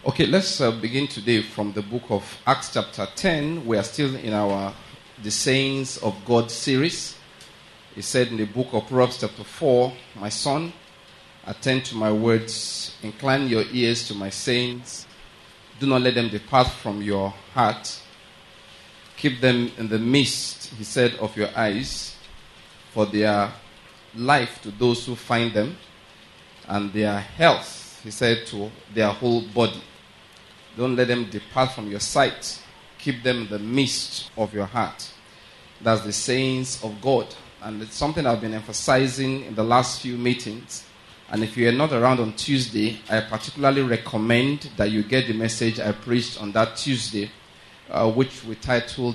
Okay, let's begin today from the book of Acts chapter 10. We are still in our The Sayings of God series. It said in the book of Proverbs chapter 4, "My son, attend to my words, incline your ears to my sayings. Do not let them depart from your heart. Keep them in the midst," he said, "of your eyes, for they are life to those who find them, and their health," he said, "to their whole body. Don't let them depart from your sight. Keep them in the midst of your heart." That's the sayings of God. And it's something I've been emphasizing in the last few meetings. And if you are not around on Tuesday, I particularly recommend that you get the message I preached on that Tuesday, which we titled,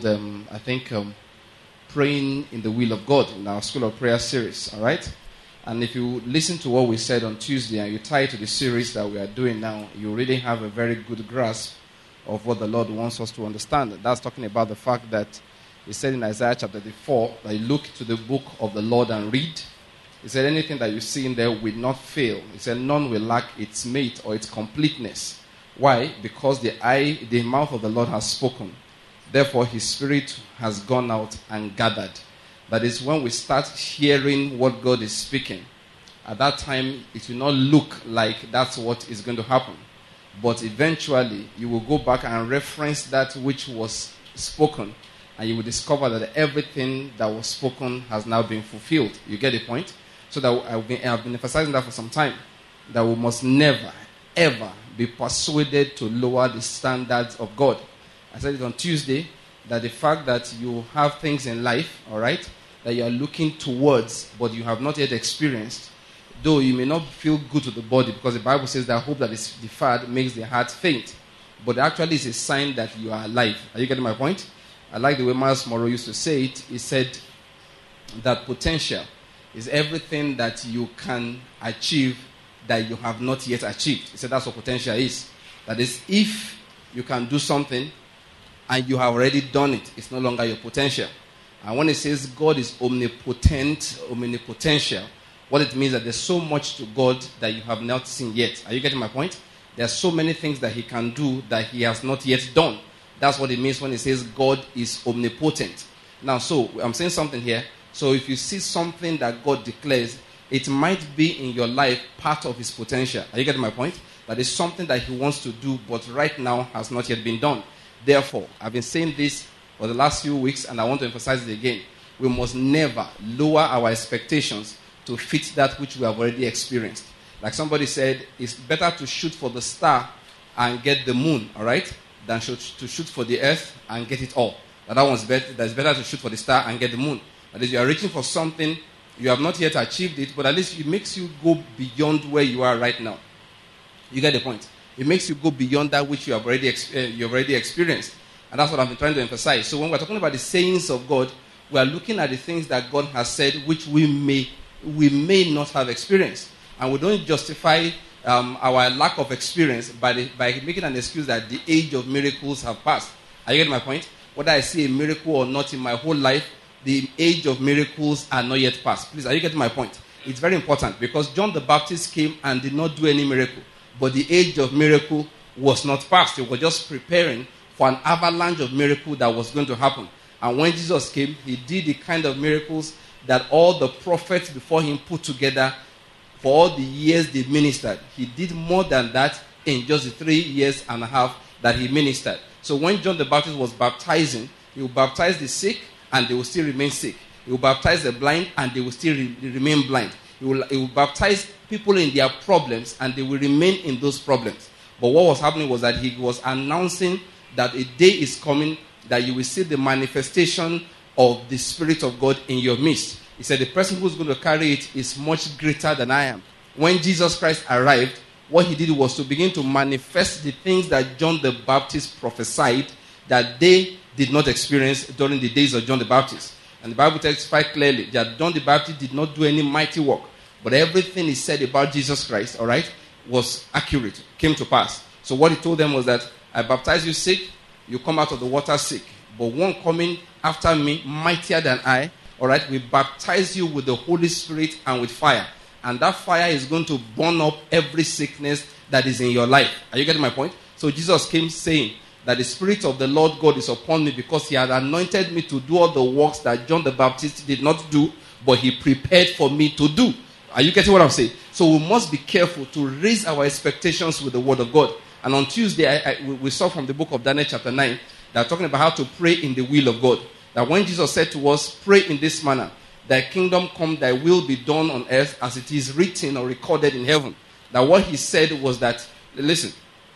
Praying in the Will of God, in our School of Prayer series. All right? And if you listen to what we said on Tuesday and you tie it to the series that we are doing now, you really have a very good grasp of what the Lord wants us to understand. That's talking about the fact that he said in Isaiah chapter 4 that you look to the book of the Lord and read. He said anything that you see in there will not fail. He said none will lack its mate or its completeness. Why? Because the mouth of the Lord has spoken. Therefore, his spirit has gone out and gathered. That is, when we start hearing what God is speaking, at that time, it will not look like that's what is going to happen. But eventually, you will go back and reference that which was spoken, and you will discover that everything that was spoken has now been fulfilled. You get the point? So that I've been emphasizing that for some time, that we must never, ever be persuaded to lower the standards of God. I said it on Tuesday, that the fact that you have things in life, all right, that you are looking towards, but you have not yet experienced, though you may not feel good to the body, because the Bible says that hope that is deferred makes the heart faint. But actually it's a sign that you are alive. Are you getting my point? I like the way Miles Monroe used to say it. He said that potential is everything that you can achieve that you have not yet achieved. He said that's what potential is. That is, if you can do something and you have already done it, it's no longer your potential. And when it says God is omnipotent, omnipotential, what it means is that there's so much to God that you have not seen yet. Are you getting my point? There are so many things that he can do that he has not yet done. That's what it means when it says God is omnipotent. Now, so I'm saying something here. So if you see something that God declares, it might be in your life part of his potential. Are you getting my point? That is something that he wants to do, but right now has not yet been done. Therefore, I've been saying this for the last few weeks, and I want to emphasize it again. We must never lower our expectations to fit that which we have already experienced. Like somebody said, it's better to shoot for the star and get the moon, all right, than to shoot for the earth and get it all. That one's better. That's better to shoot for the star and get the moon. That is, you are reaching for something, you have not yet achieved it, but at least it makes you go beyond where you are right now. You get the point? It makes you go beyond that which you have already experienced. And that's what I've been trying to emphasize. So when we're talking about the sayings of God, we are looking at the things that God has said which we may not have experienced. And we don't justify our lack of experience by making an excuse that the age of miracles have passed. Are you getting my point? Whether I see a miracle or not in my whole life, the age of miracles are not yet passed. Please, are you getting my point? It's very important because John the Baptist came and did not do any miracle. But the age of miracle was not passed. He was just preparing for an avalanche of miracle that was going to happen. And when Jesus came, he did the kind of miracles that all the prophets before him put together for all the years they ministered. He did more than that in just the 3 years and a half that he ministered. So when John the Baptist was baptizing, he would baptize the sick and they will still remain sick. He will baptize the blind and they will still remain blind. He will baptize people in their problems and they will remain in those problems. But what was happening was that he was announcing that a day is coming that you will see the manifestation of the Spirit of God in your midst. He said the person who's going to carry it is much greater than I am. When Jesus Christ arrived, what he did was to begin to manifest the things that John the Baptist prophesied that they did not experience during the days of John the Baptist. And the Bible testifies clearly that John the Baptist did not do any mighty work. But everything he said about Jesus Christ, all right, was accurate, came to pass. So what he told them was that I baptize you sick, you come out of the water sick. But one coming after me, mightier than I, all right, we baptize you with the Holy Spirit and with fire. and that fire is going to burn up every sickness that is in your life. Are you getting my point? So Jesus came saying that the Spirit of the Lord God is upon me because he had anointed me to do all the works that John the Baptist did not do, but he prepared for me to do. Are you getting what I'm saying? So we must be careful to raise our expectations with the word of God. And on Tuesday, we saw from the book of Daniel chapter 9, that talking about how to pray in the will of God. That when Jesus said to us, pray in this manner, thy kingdom come, thy will be done on earth as it is written or recorded in heaven. That what he said was that, listen,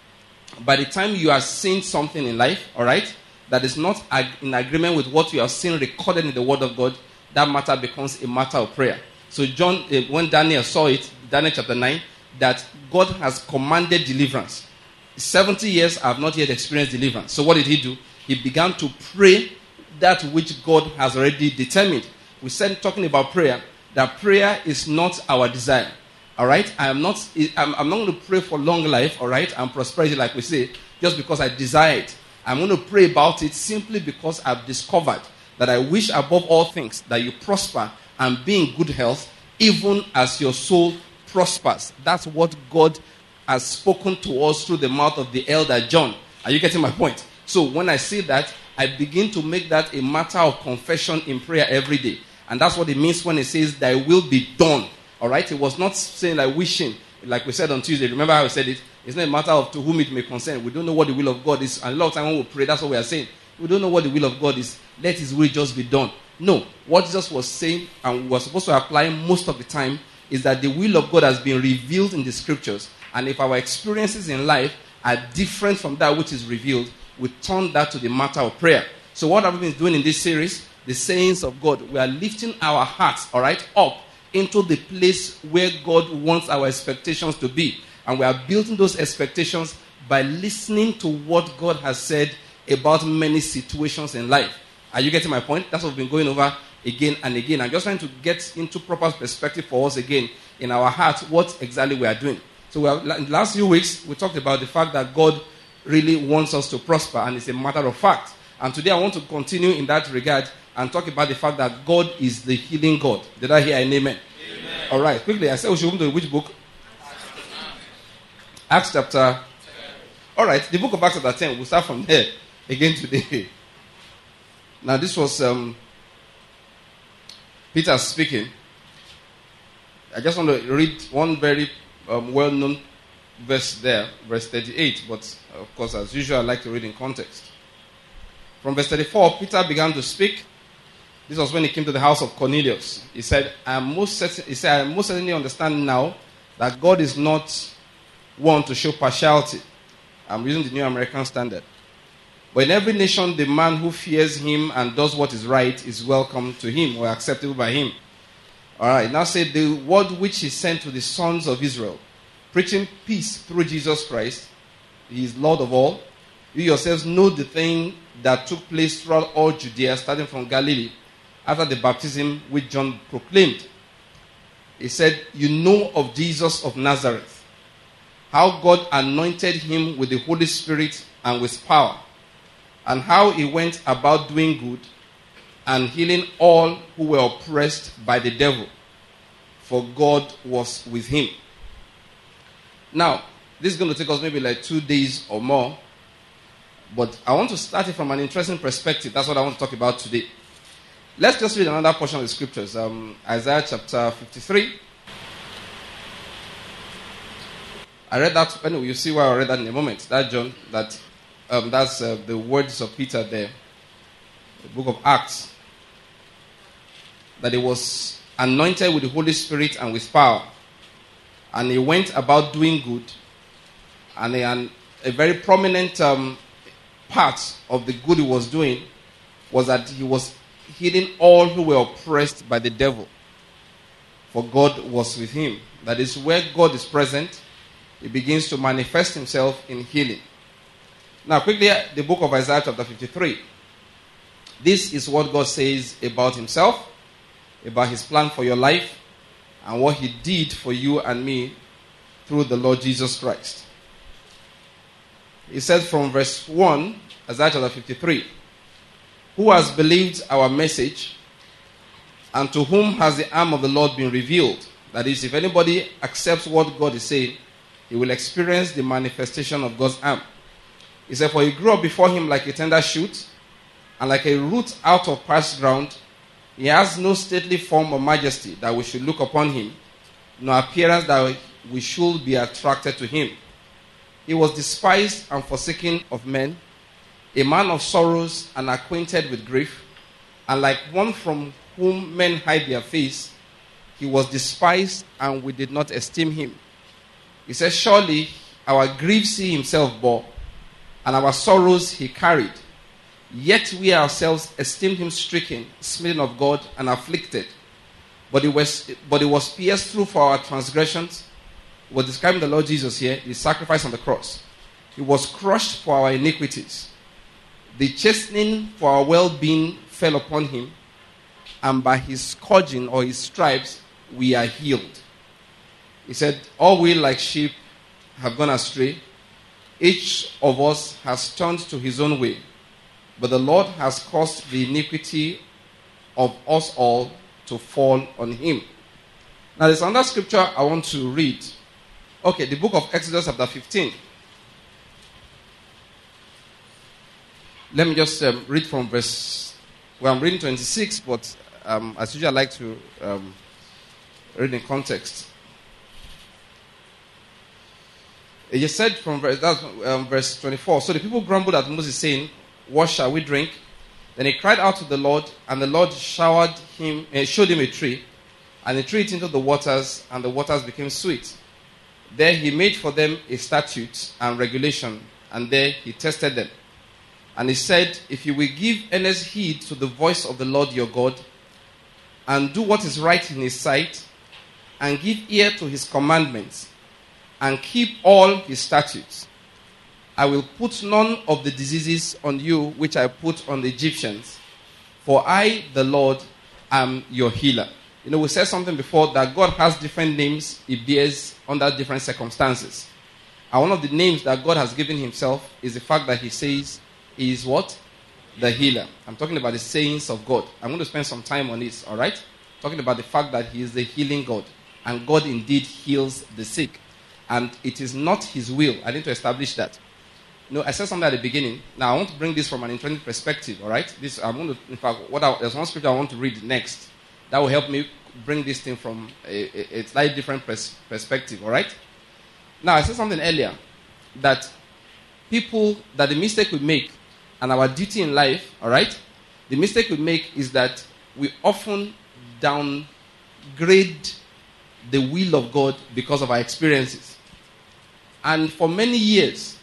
by the time you are seeing something in life, all right, that is not in agreement with what you have seen recorded in the word of God, that matter becomes a matter of prayer. So when Daniel saw it, Daniel chapter 9, that God has commanded deliverance. 70 years I have not yet experienced deliverance. So what did he do? He began to pray that which God has already determined. We said, talking about prayer, that prayer is not our desire. All right? I'm not going to pray for long life, all right, and prosperity, like we say, just because I desire it. I'm going to pray about it simply because I've discovered that I wish above all things that you prosper and be in good health, even as your soul prospers. That's what God has spoken to us through the mouth of the elder John. Are you getting my point? So when I say that, I begin to make that a matter of confession in prayer every day. And that's what it means when it says, thy will be done. All right? It was not saying like wishing, like we said on Tuesday. Remember how I said it? It's not a matter of to whom it may concern. We don't know what the will of God is. And a lot of time when we pray, that's what we are saying. We don't know what the will of God is. Let his will just be done. No. What Jesus was saying, and we were supposed to apply most of the time, is that the will of God has been revealed in the scriptures. And if our experiences in life are different from that which is revealed, we turn that to the matter of prayer. So what have we been doing in this series? The sayings of God. We are lifting our hearts, all right, up into the place where God wants our expectations to be. And we are building those expectations by listening to what God has said about many situations in life. Are you getting my point? That's what we've been going over again and again. I'm just trying to get into proper perspective for us again in our hearts what exactly we are doing. So in the last few weeks, we talked about the fact that God really wants us to prosper, and it's a matter of fact. And today I want to continue in that regard and talk about the fact that God is the healing God. Did I hear an amen? Amen. All right, quickly, I said we should move to which book? Acts chapter 10. All right, the book of Acts chapter 10. We'll start from there again today. Now, this was Peter speaking. I just want to read one very well-known verse there, verse 38. But, of course, as usual, I like to read in context. From verse 34, Peter began to speak. This was when he came to the house of Cornelius. He said, I most certainly understand now that God is not one to show partiality. I'm using the New American Standard. But in every nation, the man who fears him and does what is right is welcome to him or acceptable by him. All right, now say the word which he sent to the sons of Israel, preaching peace through Jesus Christ. He is Lord of all. You yourselves know the thing that took place throughout all Judea, starting from Galilee, after the baptism which John proclaimed. He said, you know of Jesus of Nazareth, how God anointed him with the Holy Spirit and with power, and how he went about doing good and healing all who were oppressed by the devil, for God was with him. Now, this is going to take us maybe like 2 days or more, but I want to start it from an interesting perspective. That's what I want to talk about today. Let's just read another portion of the scriptures. Isaiah chapter 53. I read that. Anyway, you see why I read that in a moment. That's the words of Peter there. The book of Acts. That he was anointed with the Holy Spirit and with power. And he went about doing good. And a very prominent part of the good he was doing was that he was healing all who were oppressed by the devil. For God was with him. That is, where God is present, he begins to manifest himself in healing. Now, quickly, the book of Isaiah chapter 53. This is what God says about himself, about his plan for your life, and what he did for you and me through the Lord Jesus Christ. He said from verse 1, Isaiah chapter 53, who has believed our message, and to whom has the arm of the Lord been revealed? That is, if anybody accepts what God is saying, he will experience the manifestation of God's arm. He said, for he grew up before him like a tender shoot, and like a root out of parched ground. He has no stately form or majesty that we should look upon him, nor appearance that we should be attracted to him. He was despised and forsaken of men, a man of sorrows and acquainted with grief, and like one from whom men hide their face, he was despised and we did not esteem him. He says, surely our griefs he himself bore, and our sorrows he carried. Yet we ourselves esteemed him stricken, smitten of God, and afflicted. But he was pierced through for our transgressions. We're describing the Lord Jesus here, his sacrifice on the cross. He was crushed for our iniquities. The chastening for our well-being fell upon him, and by his scourging or his stripes we are healed. He said, all we like sheep have gone astray. Each of us has turned to his own way. But the Lord has caused the iniquity of us all to fall on him. Now there's another scripture I want to read. Okay, the book of Exodus chapter 15. Let me just read from verse... Well, I'm reading 26, but as usual I like to read in context. It just said from verse 24, so the people grumbled at Moses, saying, what shall we drink? Then he cried out to the Lord, and the Lord showed him a tree, and he threw it into the waters, and the waters became sweet. There he made for them a statute and regulation, and there he tested them. And he said, if you will give earnest heed to the voice of the Lord your God, and do what is right in his sight, and give ear to his commandments, and keep all his statutes, I will put none of the diseases on you which I put on the Egyptians, for I, the Lord, am your healer. You know, we said something before that God has different names he bears under different circumstances. And one of the names that God has given himself is the fact that he says he is what? The healer. I'm talking about the sayings of God. I'm going to spend some time on this, all right? Talking about the fact that he is the healing God. And God indeed heals the sick. And it is not his will. I need to establish that. No, I said something at the beginning. Now, I want to bring this from an intrinsic perspective, all right? There's one scripture I want to read next that will help me bring this thing from a slightly different perspective, all right? Now, I said something earlier that the mistake we make and our duty in life, all right? The mistake we make is that we often downgrade the will of God because of our experiences. And for many years,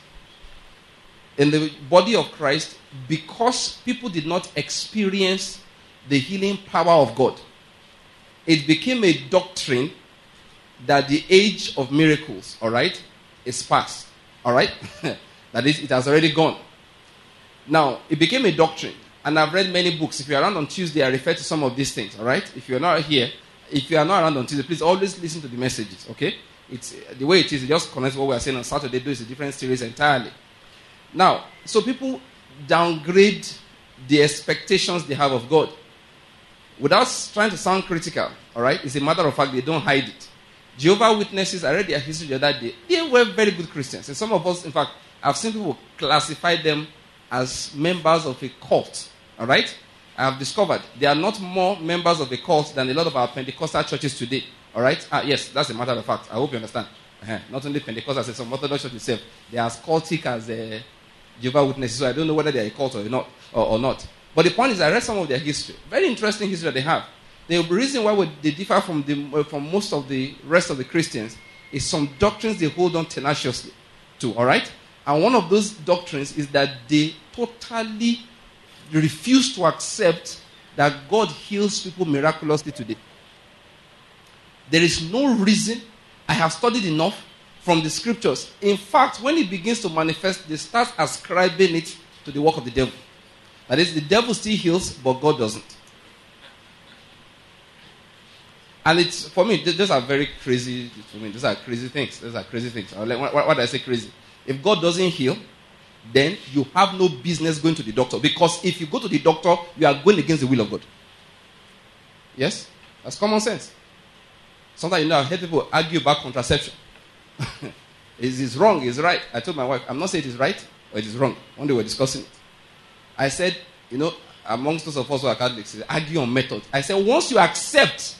in the body of Christ, because people did not experience the healing power of God, it became a doctrine that the age of miracles, all right, is past, all right? That is, it has already gone. Now, it became a doctrine, and I've read many books. If you're around on Tuesday, I refer to some of these things, all right? If you're not here, if you are not around on Tuesday, please always listen to the messages, okay? It's the way it is, it just connects what we are saying on Saturday. Though it's a different series entirely. Now, so people downgrade the expectations they have of God. Without trying to sound critical, all right? It's a matter of fact, they don't hide it. Jehovah's Witnesses, I read their history the other day. They were very good Christians. And some of us, in fact, I've seen people classify them as members of a cult, all right? I have discovered they are not more members of a cult than a lot of our Pentecostal churches today, all right? Yes, that's a matter of fact. I hope you understand. Not only Pentecostal, some Orthodox churches itself, they are as cultic as Jehovah's Witnesses, so I don't know whether they are a cult or not. But the point is, I read some of their history. Very interesting history that they have. The reason why they differ from most of the rest of the Christians is some doctrines they hold on tenaciously to, all right? And one of those doctrines is that they totally refuse to accept that God heals people miraculously today. There is no reason. I have studied enough from the scriptures. In fact, when it begins to manifest, they start ascribing it to the work of the devil. That is, the devil still heals, but God doesn't. And it's, for me, those are very crazy. For me, those are crazy things. Why do I say crazy? If God doesn't heal, then you have no business going to the doctor. Because if you go to the doctor, you are going against the will of God. Yes? That's common sense. Sometimes, I've heard people argue about contraception. Is it wrong? Is it right? I told my wife, I'm not saying it is right or it is wrong. One day we were discussing it. I said, amongst those of us who are Catholics, argue on method. I said, once you accept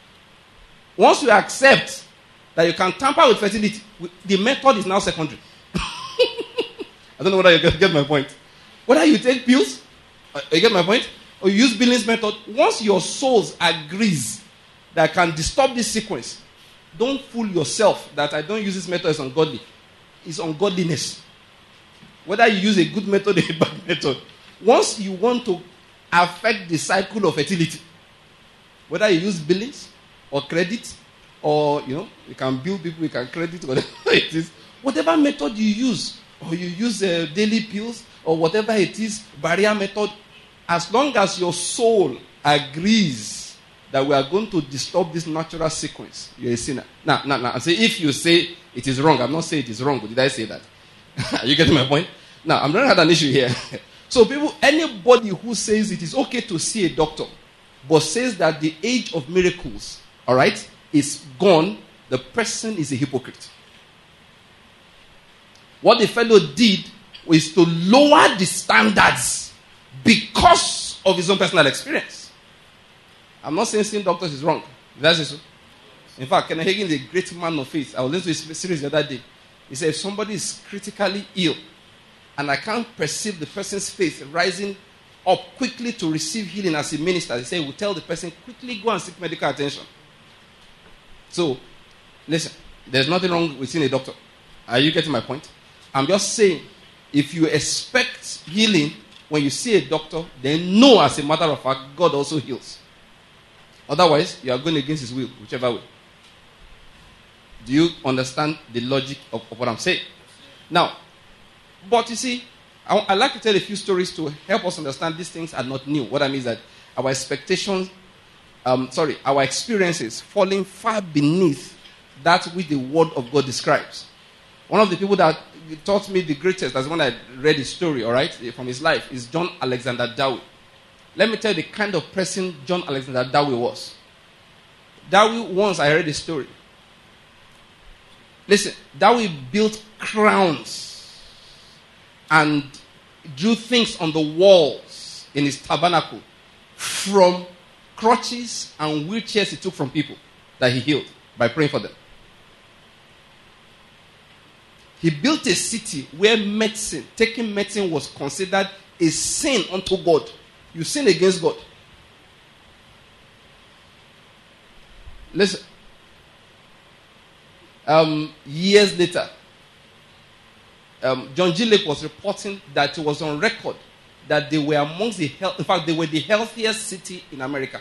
that you can tamper with fertility, the method is now secondary. I don't know whether you get my point. Whether you take pills, you get my point, or you use Billings method, once your souls agrees that can disturb this sequence, don't fool yourself that I don't use this method as ungodly. It's ungodliness. Whether you use a good method or a bad method, once you want to affect the cycle of fertility, whether you use billings or credit, or you can bill people, you can credit, whatever it is, whatever method you use, or you use daily pills, or whatever it is, barrier method, as long as your soul agrees that we are going to disturb this natural sequence, you're a sinner. Now, I say if you say it is wrong, I'm not saying it is wrong, but did I say that? Are you getting my point? Now, I'm not having an issue here. So anybody who says it is okay to see a doctor, but says that the age of miracles, all right, is gone, the person is a hypocrite. What the fellow did was to lower the standards because of his own personal experience. I'm not saying seeing doctors is wrong. That's it. In fact, Kenneth Hagin is a great man of faith. I was listening to his series the other day. He said, if somebody is critically ill, and I can't perceive the person's faith rising up quickly to receive healing as a minister, he said, he will tell the person, quickly go and seek medical attention. So, listen, there's nothing wrong with seeing a doctor. Are you getting my point? I'm just saying, if you expect healing when you see a doctor, then know as a matter of fact, God also heals. Otherwise, you are going against his will, whichever way. Do you understand the logic of what I'm saying? Now, but you see, I like to tell a few stories to help us understand these things are not new. What I mean is that our expectations, our experiences falling far beneath that which the Word of God describes. One of the people that taught me the greatest, as when I read his story, all right, from his life, is John Alexander Dowie. Let me tell you the kind of person John Alexander Dowie was. Dowie, once I read his story. Listen, Dowie built crowns and drew things on the walls in his tabernacle from crutches and wheelchairs he took from people that he healed by praying for them. He built a city where taking medicine was considered a sin unto God. You sin against God. Listen. Years later, John G. Lake was reporting that it was on record that they were amongst they were the healthiest city in America.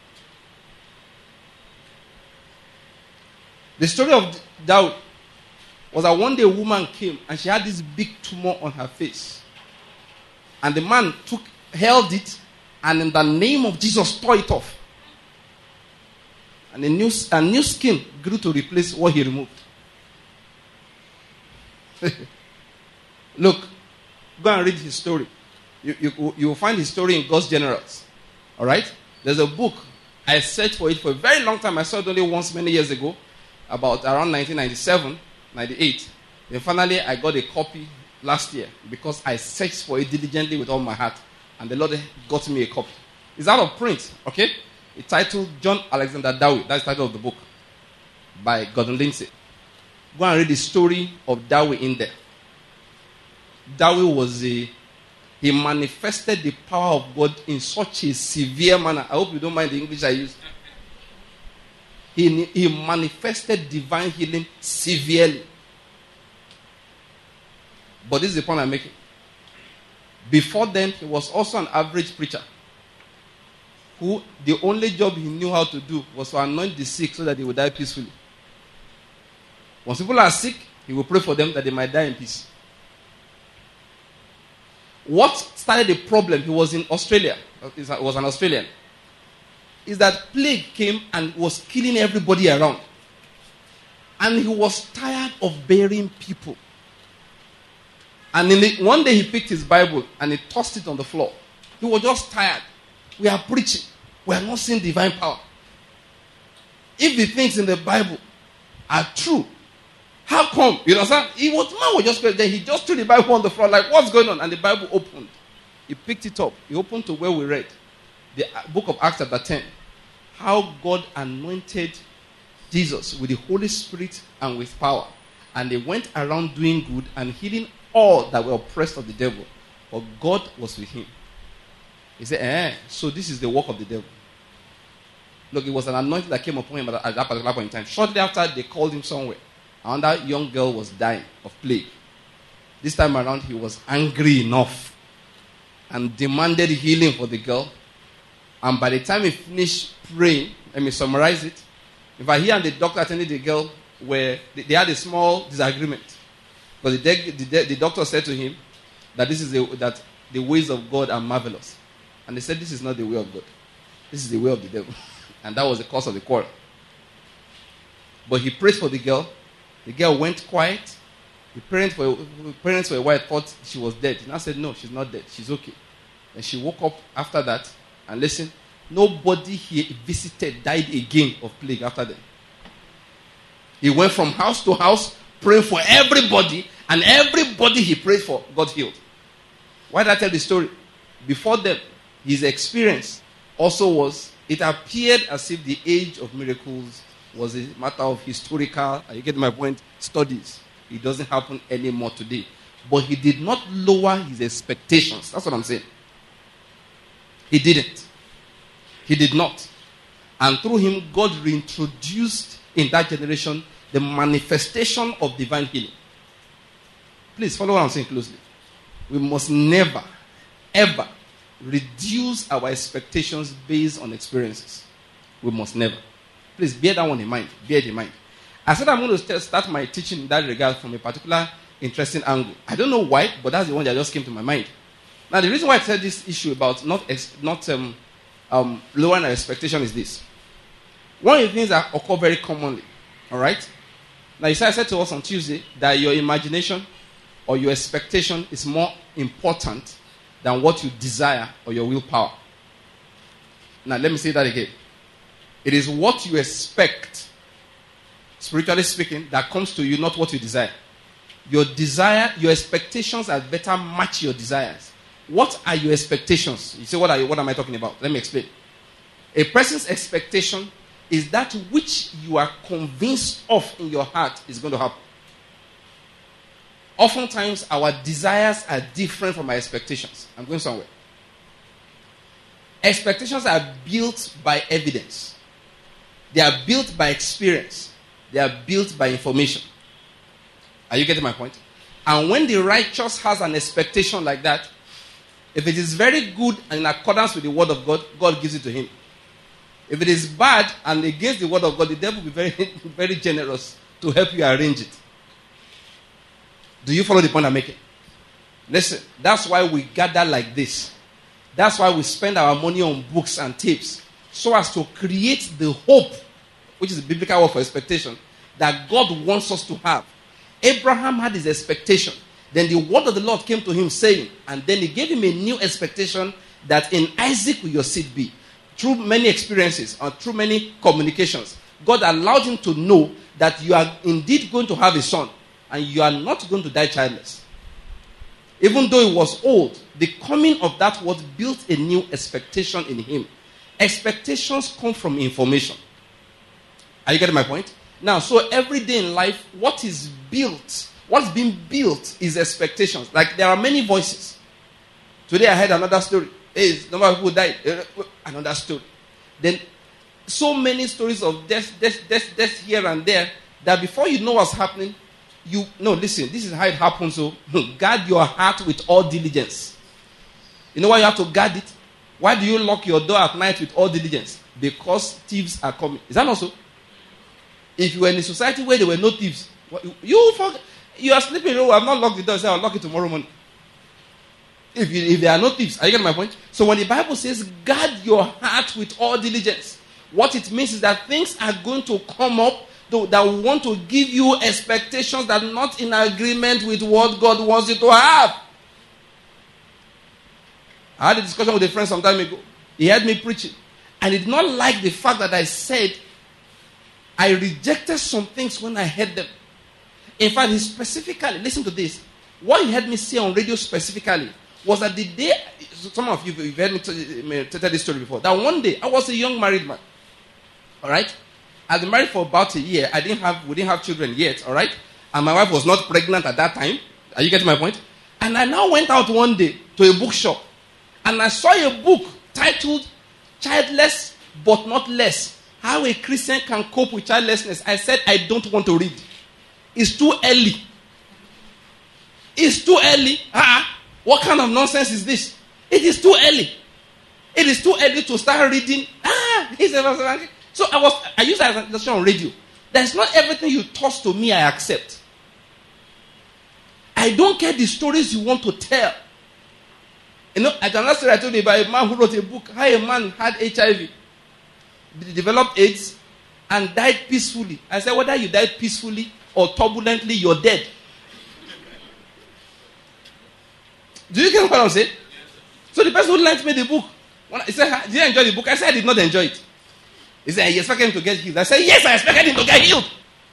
The story of Dowie was that one day a woman came and she had this big tumor on her face. And the man held it and in the name of Jesus tore it off. And a new skin grew to replace what he removed. Look, go and read his story. You will find his story in God's Generals. All right? There's a book. I searched for it for a very long time. I saw it only once many years ago, about around 1997, 98. Then finally, I got a copy last year because I searched for it diligently with all my heart. And the Lord got me a copy. It's out of print, okay? It's titled John Alexander Dowie. That's the title of the book by Gordon Lindsay. Go and read the story of Dowie in there. Dowie he manifested the power of God in such a severe manner. I hope you don't mind the English I use. He manifested divine healing severely. But this is the point I'm making. Before then, he was also an average preacher who the only job he knew how to do was to anoint the sick so that they would die peacefully. Once people are sick, he will pray for them that they might die in peace. What started the problem? He was in Australia. He was an Australian. Is that plague came and was killing everybody around. And he was tired of burying people. And one day he picked his Bible and he tossed it on the floor. He was just tired. We are preaching. We are not seeing divine power. if the things in the Bible are true, how come? You understand? Man was just then he just threw the Bible on the floor, like, what's going on? And the Bible opened. He picked it up. He opened to where we read. The book of Acts chapter 10. How God anointed Jesus with the Holy Spirit and with power. And they went around doing good and healing all that were oppressed of the devil. But God was with him. He said, so this is the work of the devil. Look, it was an anointing that came upon him at that particular point in time. Shortly after, they called him somewhere. And that young girl was dying of plague. This time around, he was angry enough and demanded healing for the girl. And by the time he finished praying, let me summarize it. In fact, he and the doctor attending the girl they had a small disagreement. But the doctor said to him that that the ways of God are marvelous. And they said, this is not the way of God. This is the way of the devil. And that was the cause of the quarrel. But he prayed for the girl. The girl went quiet. The parents for a while thought she was dead. He now said, no, she's not dead. She's okay. And she woke up after that. And listen, nobody he visited died again of plague after that. He went from house to house praying for everybody. And everybody he prayed for got healed. Why did I tell the story? Before them, his experience also was, it appeared as if the age of miracles was a matter of historical, you get my point, studies. It doesn't happen anymore today. But he did not lower his expectations. That's what I'm saying. He didn't. He did not. And through him, God reintroduced in that generation the manifestation of divine healing. Please follow what I'm saying closely. We must never, ever reduce our expectations based on experiences. We must never. Please bear that one in mind. Bear it in mind. I said I'm going to start my teaching in that regard from a particular interesting angle. I don't know why, but that's the one that just came to my mind. Now, the reason why I said this issue about not lowering our expectation is this. One of the things that occur very commonly, all right? Now, I said to us on Tuesday that your imagination or your expectation is more important than what you desire or your willpower. Now, let me say that again. It is what you expect, spiritually speaking, that comes to you, not what you desire. Your expectations are better match your desires. What are your expectations? You say, what am I talking about? Let me explain. A person's expectation is that which you are convinced of in your heart is going to happen. Oftentimes, our desires are different from our expectations. I'm going somewhere. Expectations are built by evidence. They are built by experience. They are built by information. Are you getting my point? And when the righteous has an expectation like that, if it is very good and in accordance with the word of God, God gives it to him. If it is bad and against the word of God, the devil will be very, very generous to help you arrange it. Do you follow the point I'm making? Listen, that's why we gather like this. That's why we spend our money on books and tapes, so as to create the hope, which is the biblical word for expectation, that God wants us to have. Abraham had his expectation. Then the word of the Lord came to him saying, and then he gave him a new expectation that in Isaac will your seed be. Through many experiences or through many communications, God allowed him to know that you are indeed going to have a son and you are not going to die childless. Even though he was old, the coming of that word built a new expectation in him. Expectations come from information. Are you getting my point? Now, so every day in life, what's being built is expectations. Like there are many voices. Today I heard another story. Hey, number of people died. Another story. Then so many stories of death here and there that before you know what's happening, listen, this is how it happens. So guard your heart with all diligence. You know why you have to guard it? Why do you lock your door at night with all diligence? Because thieves are coming. Is that not so? If you were in a society where there were no thieves, you are sleeping. Oh, I've not locked the door. Say, I'll lock it tomorrow morning. If there are no thieves, are you getting my point? So when the Bible says, guard your heart with all diligence, what it means is that things are going to come up that want to give you expectations that are not in agreement with what God wants you to have. I had a discussion with a friend some time ago. He heard me preaching. And he did not like the fact that I said I rejected some things when I heard them. In fact, he specifically, listen to this. What he heard me say on radio specifically was that the day, some of you have heard me tell this story before, that one day I was a young married man. All right? I'd been married for about a year. We didn't have children yet. All right? And my wife was not pregnant at that time. Are you getting my point? And I now went out one day to a bookshop. And I saw a book titled Childless But Not Less. How a Christian Can Cope with Childlessness. I said, I don't want to read. It's too early. It's too early. What kind of nonsense is this? It is too early. It is too early to start reading. So I used that as on radio. There's not everything you toss to me I accept. I don't care the stories you want to tell. You know, I can story I told you about a man who wrote a book, how a man had HIV, developed AIDS, and died peacefully. I said, whether you died peacefully or turbulently, you're dead. Do you get what I'm saying? Yes, so the person who lent me the book, he said, did you enjoy the book? I said, I did not enjoy it. He said, you expected him to get healed. I said, yes, I expected him to get healed.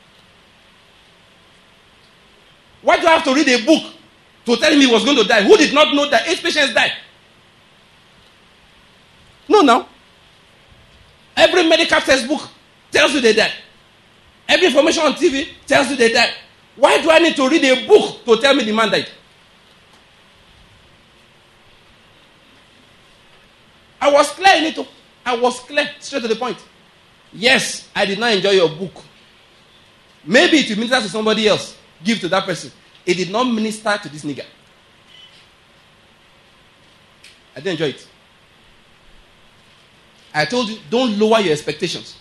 Why do I have to read a book to tell him he was going to die? Who did not know that 8 patients died? No, now. Every medical textbook tells you they died. Every information on TV tells you they died. Why do I need to read a book to tell me the man died? I was clear in it. I was clear, straight to the point. Yes, I did not enjoy your book. Maybe it will minister to somebody else. Give to that person. It did not minister to this nigger. I didn't enjoy it. I told you, don't lower your expectations.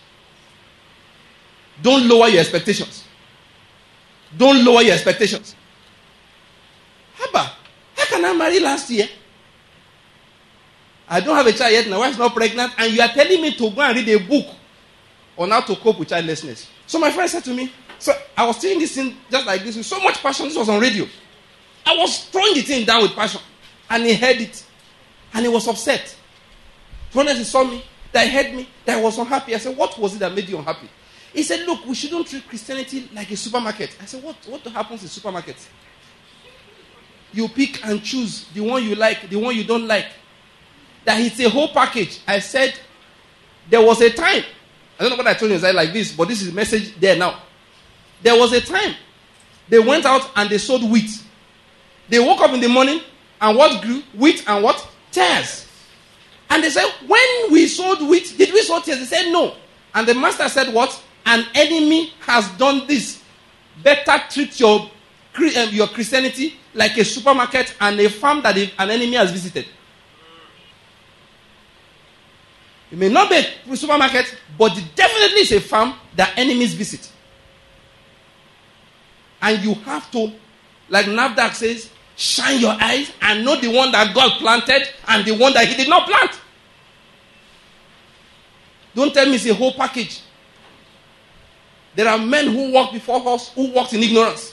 Don't lower your expectations. Don't lower your expectations. Haba, how can I marry last year? I don't have a child yet, my wife's not pregnant, and you are telling me to go and read a book on how to cope with childlessness. So my friend said to me, so I was saying this thing just like this with so much passion. This was on radio. I was throwing the thing down with passion, and he heard it, and he was upset. When he saw me, that he heard me, that I was unhappy. I said, what was it that made you unhappy? He said, look, we shouldn't treat Christianity like a supermarket. I said, what happens in supermarkets? You pick and choose the one you like, the one you don't like. That it's a whole package. I said, there was a time, I don't know what I told you inside like this, but this is the message there now. There was a time they went out and they sowed wheat. They woke up in the morning and what grew? Wheat and what? Tares. And they said, when we sowed wheat, did we sow tares? They said, no. And the master said, what? An enemy has done this. Better treat your Christianity like a supermarket and a farm that an enemy has visited. It may not be a supermarket, but it definitely is a farm that enemies visit. And you have to, like Navdak says, shine your eyes and know the one that God planted and the one that he did not plant. Don't tell me it's a whole package. There are men who walked before us who walked in ignorance.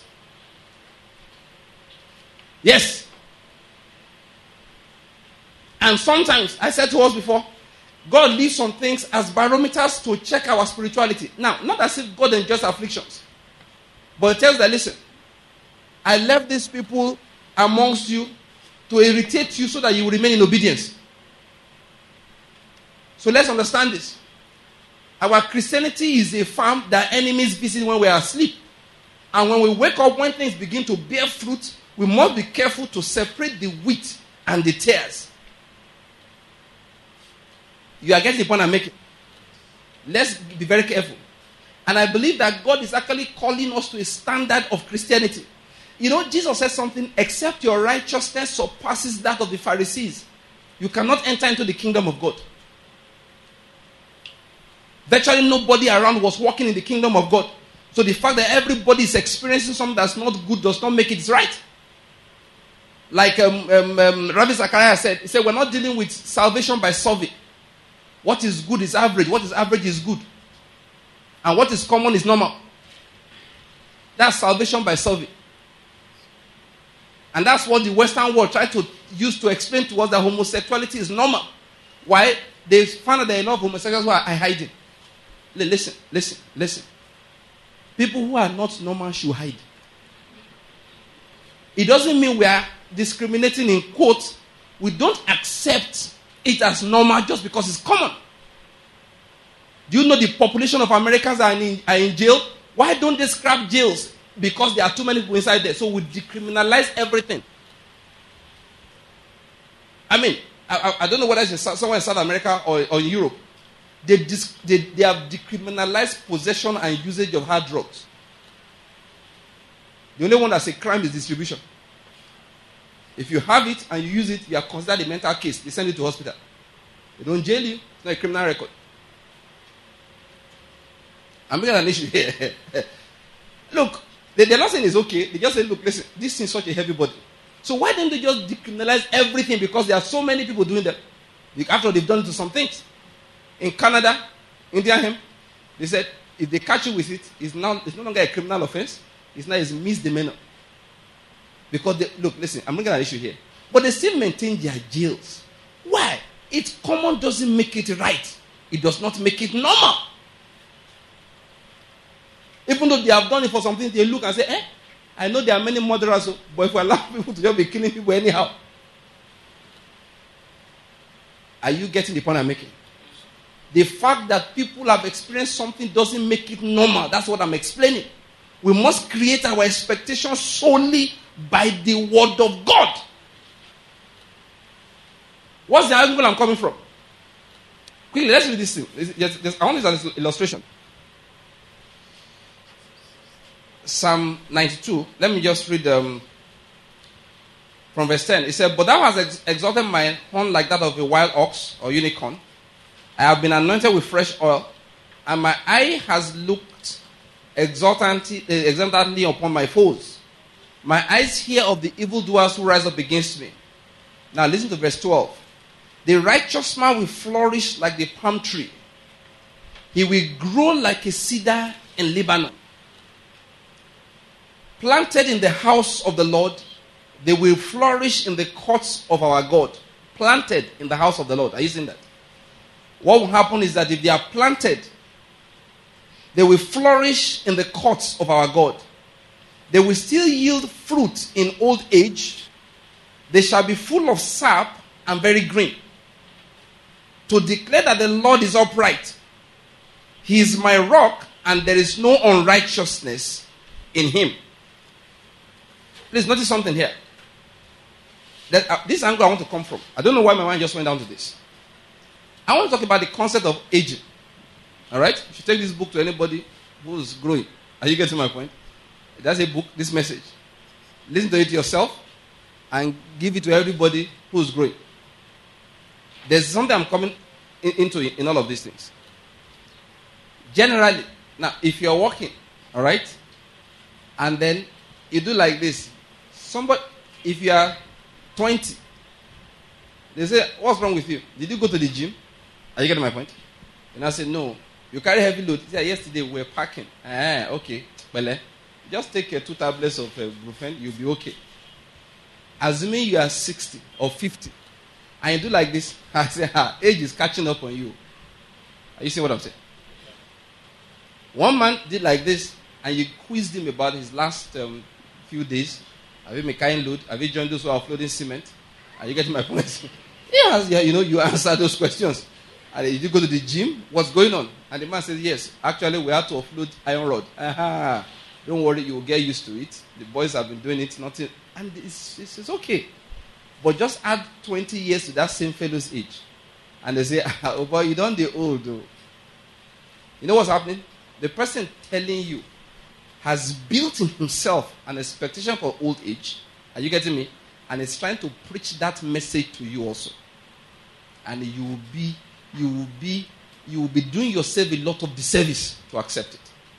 Yes. And sometimes, I said to us before, God leaves some things as barometers to check our spirituality. Now, not as if God enjoys afflictions. But it tells that, listen, I left these people amongst you to irritate you so that you will remain in obedience. So let's understand this. Our Christianity is a farm that enemies visit when we are asleep. And when we wake up, when things begin to bear fruit, we must be careful to separate the wheat and the tares. You are getting the point I'm making. Let's be very careful. And I believe that God is actually calling us to a standard of Christianity. You know, Jesus said something, except your righteousness surpasses that of the Pharisees, you cannot enter into the kingdom of God. Virtually nobody around was walking in the kingdom of God. So the fact that everybody is experiencing something that's not good does not make it right. Like Rabbi Zachariah said, he said, we're not dealing with salvation by survey. What is good is average. What is average is good. And what is common is normal. That's salvation by survey. And that's what the Western world tried to use to explain to us that homosexuality is normal. Why? They found out that a lot of homosexuals were hiding. Listen. People who are not normal should hide. It doesn't mean we are discriminating in quotes. We don't accept it as normal just because it's common. Do you know the population of Americans are in jail? Why don't they scrap jails? Because there are too many people inside there. So we decriminalize everything. I mean, I don't know whether it's somewhere in South America or in Europe. They have decriminalized possession and usage of hard drugs. The only one that's a crime is distribution. If you have it and you use it, you are considered a mental case. They send you to hospital. They don't jail you. It's not a criminal record. I'm making an issue here. Look, they're not saying it's okay. They just say, look, listen, this is such a heavy body. So why don't they just decriminalize everything? Because there are so many people doing that. After they've done it to some things. In Canada, Indian hemp, they said, if they catch you with it, it's no longer a criminal offense. It's now a misdemeanor. Because, look, listen, I'm making an issue here. But they still maintain their jails. Why? It's common doesn't make it right. It does not make it normal. Even though they have done it for something, they look and say, I know there are many murderers, but if we allow people to just be killing people anyhow. Are you getting the point I'm making? The fact that people have experienced something doesn't make it normal. That's what I'm explaining. We must create our expectations solely by the word of God. What's the angle I'm coming from? Quickly, let's read this thing. I want this as an illustration. Psalm 92. Let me just read from verse 10. It said, but thou hast exalted my horn like that of a wild ox or unicorn. I have been anointed with fresh oil, and my eye has looked exultantly upon my foes. My eyes hear of the evildoers who rise up against me. Now listen to verse 12. The righteous man will flourish like the palm tree. He will grow like a cedar in Lebanon. Planted in the house of the Lord, they will flourish in the courts of our God. Planted in the house of the Lord. Are you seeing that? What will happen is that if they are planted, they will flourish in the courts of our God. They will still yield fruit in old age. They shall be full of sap and very green. To declare that the Lord is upright. He is my rock, and there is no unrighteousness in him. Please notice something here. This angle I want to come from. I don't know why my mind just went down to this. I want to talk about the concept of aging. Alright? If you take this book to anybody who's growing, are you getting my point? That's a book, this message. Listen to it yourself and give it to everybody who's growing. There's something I'm coming into in all of these things. Generally, now, if you're walking, alright, and then you do like this, if you are 20, they say, what's wrong with you? Did you go to the gym? Are you getting my point? And I say, no. You carry heavy load. Say, yesterday we were packing. Okay. Well, just take 2 tablets of Brufen, you'll be okay. Assuming you are 60 or 50, and you do like this, I say, age is catching up on you. Are you seeing what I'm saying? One man did like this, and you quizzed him about his last few days. Have you made kind load? Have you joined those who are offloading cement? Are you getting my point? Yes, you answer those questions. And did you go to the gym? What's going on? And the man says, yes, actually we have to offload iron rod. Don't worry, you will get used to it. The boys have been doing it, nothing. And it's okay. But just add 20 years to that same fellow's age. And they say, oh boy, you don't get old though. You know what's happening? The person telling you has built in himself an expectation for old age. Are you getting me? And is trying to preach that message to you also. And you will be doing yourself a lot of disservice to accept it.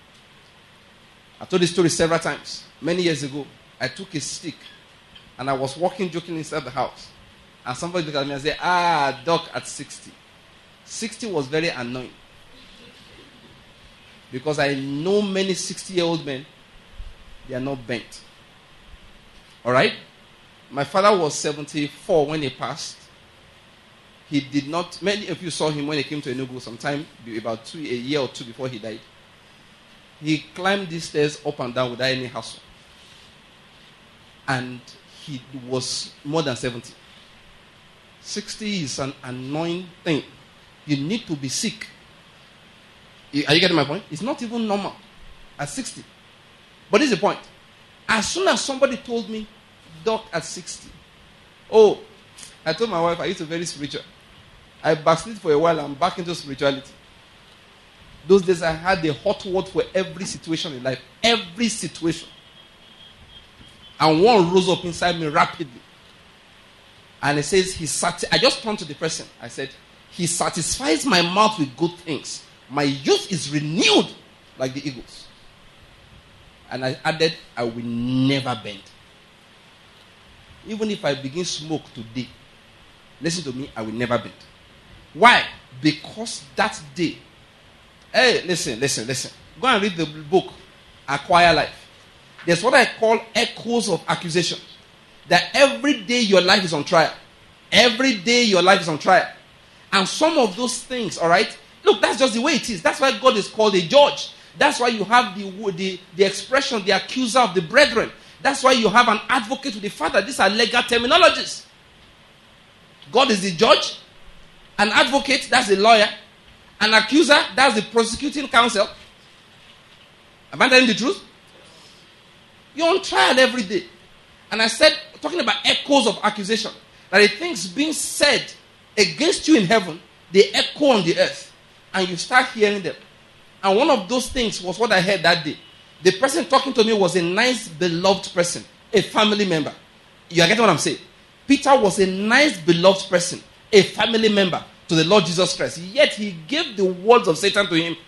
I've told this story several times. Many years ago, I took a stick and I was walking, joking inside the house. And somebody looked at me and said, Doc, at 60. 60 was very annoying. Because I know many 60-year-old men, they are not bent. Alright? My father was 74 when he passed. He did not, many of you saw him when he came to Enugu sometime, about a year or two before he died. He climbed these stairs up and down without any hassle. And he was more than 70. 60 is an annoying thing. You need to be sick. Are you getting my point? It's not even normal at 60. But this is the point. As soon as somebody told me, Doc, at 60, I told my wife I used to be very spiritual. I backslid for a while. I'm back into spirituality. Those days I had a hot word for every situation in life. Every situation. And one rose up inside me rapidly. And it says, I just turned to the person. I said, he satisfies my mouth with good things. My youth is renewed like the eagles. And I added, I will never bend. Even if I begin smoke today, listen to me, I will never bend. Why? Because that day, hey, listen. Go and read the book, Acquire Life. There's what I call echoes of accusation. That every day your life is on trial. Every day your life is on trial. And some of those things, all right, look, that's just the way it is. That's why God is called a judge. That's why you have the expression, the accuser of the brethren. That's why you have an advocate with the Father. These are legal terminologies. God is the judge. An advocate, that's the lawyer. An accuser, that's the prosecuting counsel. Am I telling the truth? You're on trial every day. And I said, talking about echoes of accusation, that the things being said against you in heaven, they echo on the earth. And you start hearing them. And one of those things was what I heard that day. The person talking to me was a nice, beloved person, a family member. You are getting what I'm saying? Peter was a nice, beloved person, a family member to the Lord Jesus Christ. Yet he gave the words of Satan to him.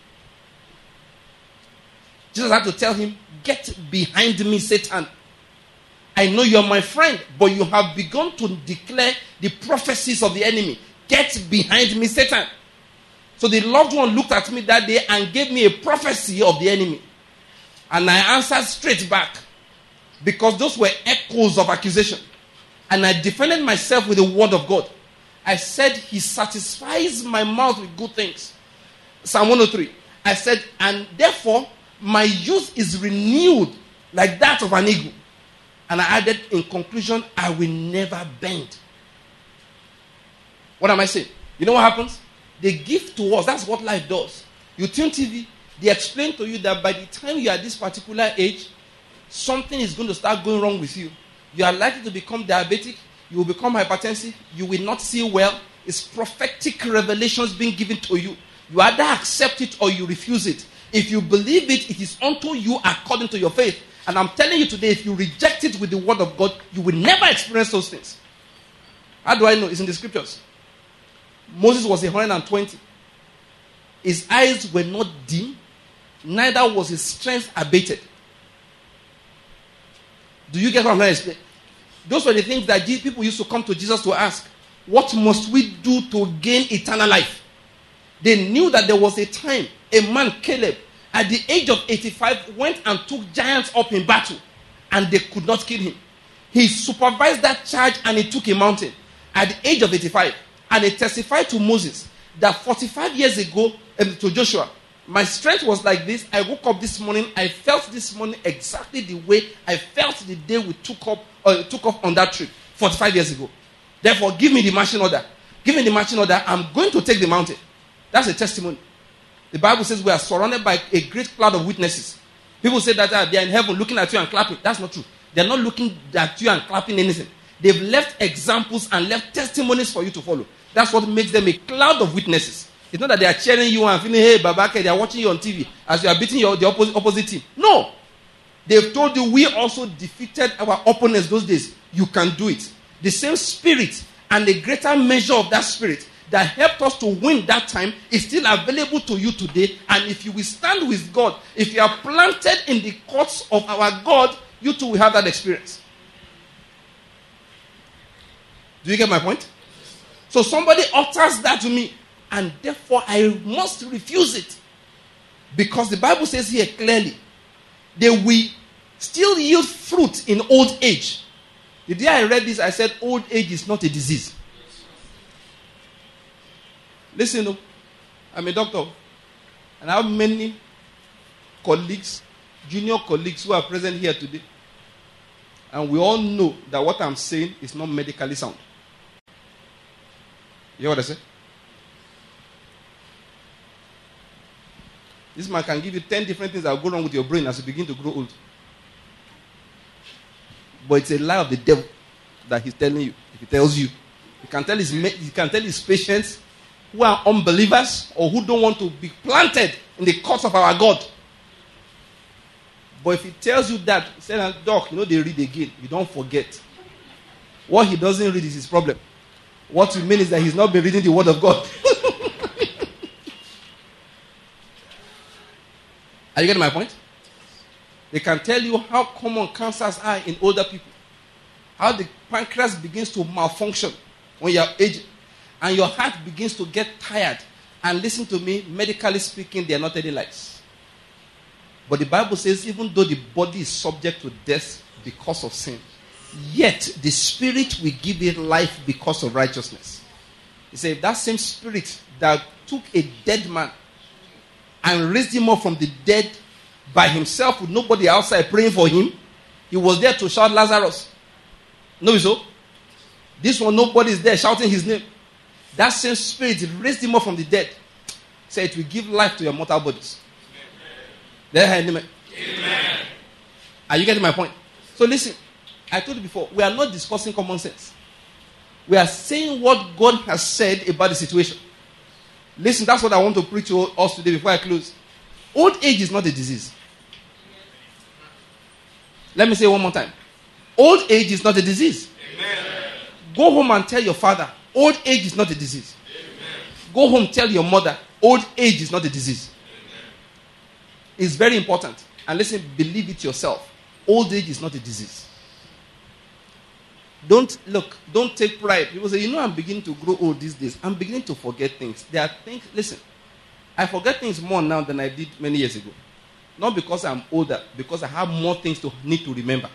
Jesus had to tell him, get behind me, Satan. I know you're my friend, but you have begun to declare the prophecies of the enemy. Get behind me, Satan. So the loved one looked at me that day and gave me a prophecy of the enemy. And I answered straight back. Because those were echoes of accusation. And I defended myself with the word of God. I said, he satisfies my mouth with good things. Psalm 103. I said, and therefore, my youth is renewed like that of an eagle. And I added, in conclusion, I will never bend. What am I saying? You know what happens? They give to us. That's what life does. You tune TV, they explain to you that by the time you are this particular age, something is going to start going wrong with you. You are likely to become diabetic. You will become hypertensive. You will not see well. It's prophetic revelations being given to you. You either accept it or you refuse it. If you believe it, it is unto you according to your faith. And I'm telling you today, if you reject it with the word of God, you will never experience those things. How do I know? It's in the scriptures. Moses was 120. His eyes were not dim, neither was his strength abated. Do you get what I'm trying to explain? Those were the things that people used to come to Jesus to ask. What must we do to gain eternal life? They knew that there was a time, a man, Caleb, at the age of 85, went and took giants up in battle, and they could not kill him. He supervised that charge, and he took a mountain at the age of 85. And he testified to Moses that 45 years ago, to Joshua, my strength was like this. I woke up this morning. I felt this morning exactly the way I felt the day we took off on that trip 45 years ago. Therefore, give me the marching order. Give me the marching order. I'm going to take the mountain. That's a testimony. The Bible says we are surrounded by a great cloud of witnesses. People say that they are in heaven looking at you and clapping. That's not true. They're not looking at you and clapping anything. They've left examples and left testimonies for you to follow. That's what makes them a cloud of witnesses. It's not that they are cheering you and feeling, hey, Babake, they are watching you on TV as you are beating the opposite team. No. They've told you we also defeated our opponents those days. You can do it. The same spirit and a greater measure of that spirit that helped us to win that time is still available to you today. And if you will stand with God, if you are planted in the courts of our God, you too will have that experience. Do you get my point? So somebody utters that to me, and therefore I must refuse it. Because the Bible says here clearly, they will still yield fruit in old age. The day I read this, I said, old age is not a disease. Listen, I'm a doctor, and I have many colleagues, junior colleagues who are present here today. And we all know that what I'm saying is not medically sound. You hear what I say? This man can give you 10 different things that will go wrong with your brain as you begin to grow old. But it's a lie of the devil that he's telling you. If he tells you, he can tell his patients who are unbelievers or who don't want to be planted in the cause of our God. But if he tells you that, say, Doc, they read again. You don't forget. What he doesn't read is his problem. What you mean is that he's not been reading the Word of God. Are you getting my point? They can tell you how common cancers are in older people. How the pancreas begins to malfunction when you're aging. And your heart begins to get tired. And listen to me, medically speaking, they are not any lies. But the Bible says, even though the body is subject to death because of sin, yet the spirit will give it life because of righteousness. He said, that same spirit that took a dead man and raised him up from the dead by himself with nobody outside praying for him, he was there to shout Lazarus. No, so? This one, nobody is there shouting his name. That same spirit raised him up from the dead. Say it will give life to your mortal bodies. Amen. Amen. Are you getting my point? So listen, I told you before, we are not discussing common sense. We are saying what God has said about the situation. Listen, that's what I want to preach to us today before I close. Old age is not a disease. Let me say it one more time. Old age is not a disease. Amen. Go home and tell your father, old age is not a disease. Amen. Go home, tell your mother, old age is not a disease. Amen. It's very important. And listen, believe it yourself. Old age is not a disease. Don't take pride. People say, I'm beginning to grow old these days. I'm beginning to forget things. There are things, listen, I forget things more now than I did many years ago. Not because I'm older, because I have more things to need to remember.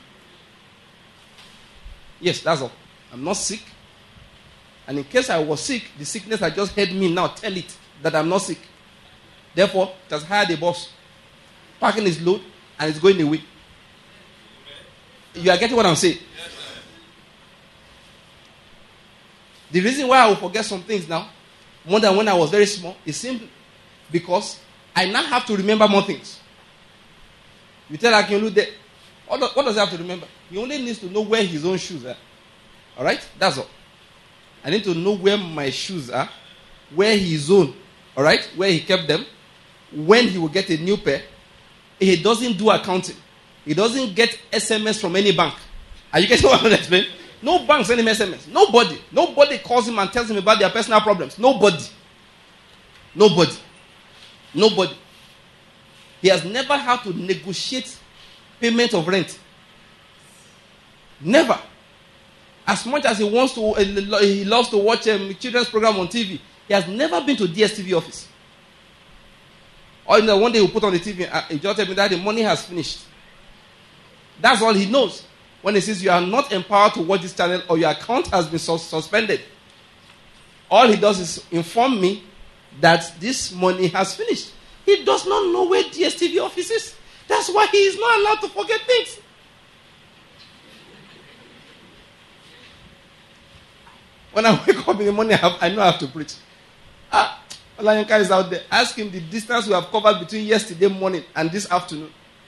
Yes, that's all. I'm not sick. And in case I was sick, the sickness that just had me now tell it that I'm not sick. Therefore, it has hired a boss. Packing his load and it's going away. You are getting what I'm saying? Yes, sir. The reason why I will forget some things now, more than when I was very small, is simply because I now have to remember more things. You tell Akinolu that, what does he have to remember? He only needs to know where his own shoes are. Alright? That's all. I need to know where my shoes are, where his own, alright? Where he kept them, when he will get a new pair. He doesn't do accounting. He doesn't get SMS from any bank. Are you getting what I'm going to explain? No bank send him SMS. Nobody calls him and tells him about their personal problems. Nobody. He has never had to negotiate payment of rent. Never. As much as he loves to watch a children's program on TV, he has never been to DSTV office. Or one day he'll put on the TV and he just tell me that the money has finished. That's all he knows. When he says you are not empowered to watch this channel or your account has been suspended. All he does is inform me that this money has finished. He does not know where DSTV office is. That's why he is not allowed to forget things. When I wake up in the morning, I know I have to preach. Olayanka is out there. Ask him the distance we have covered between yesterday morning and this afternoon.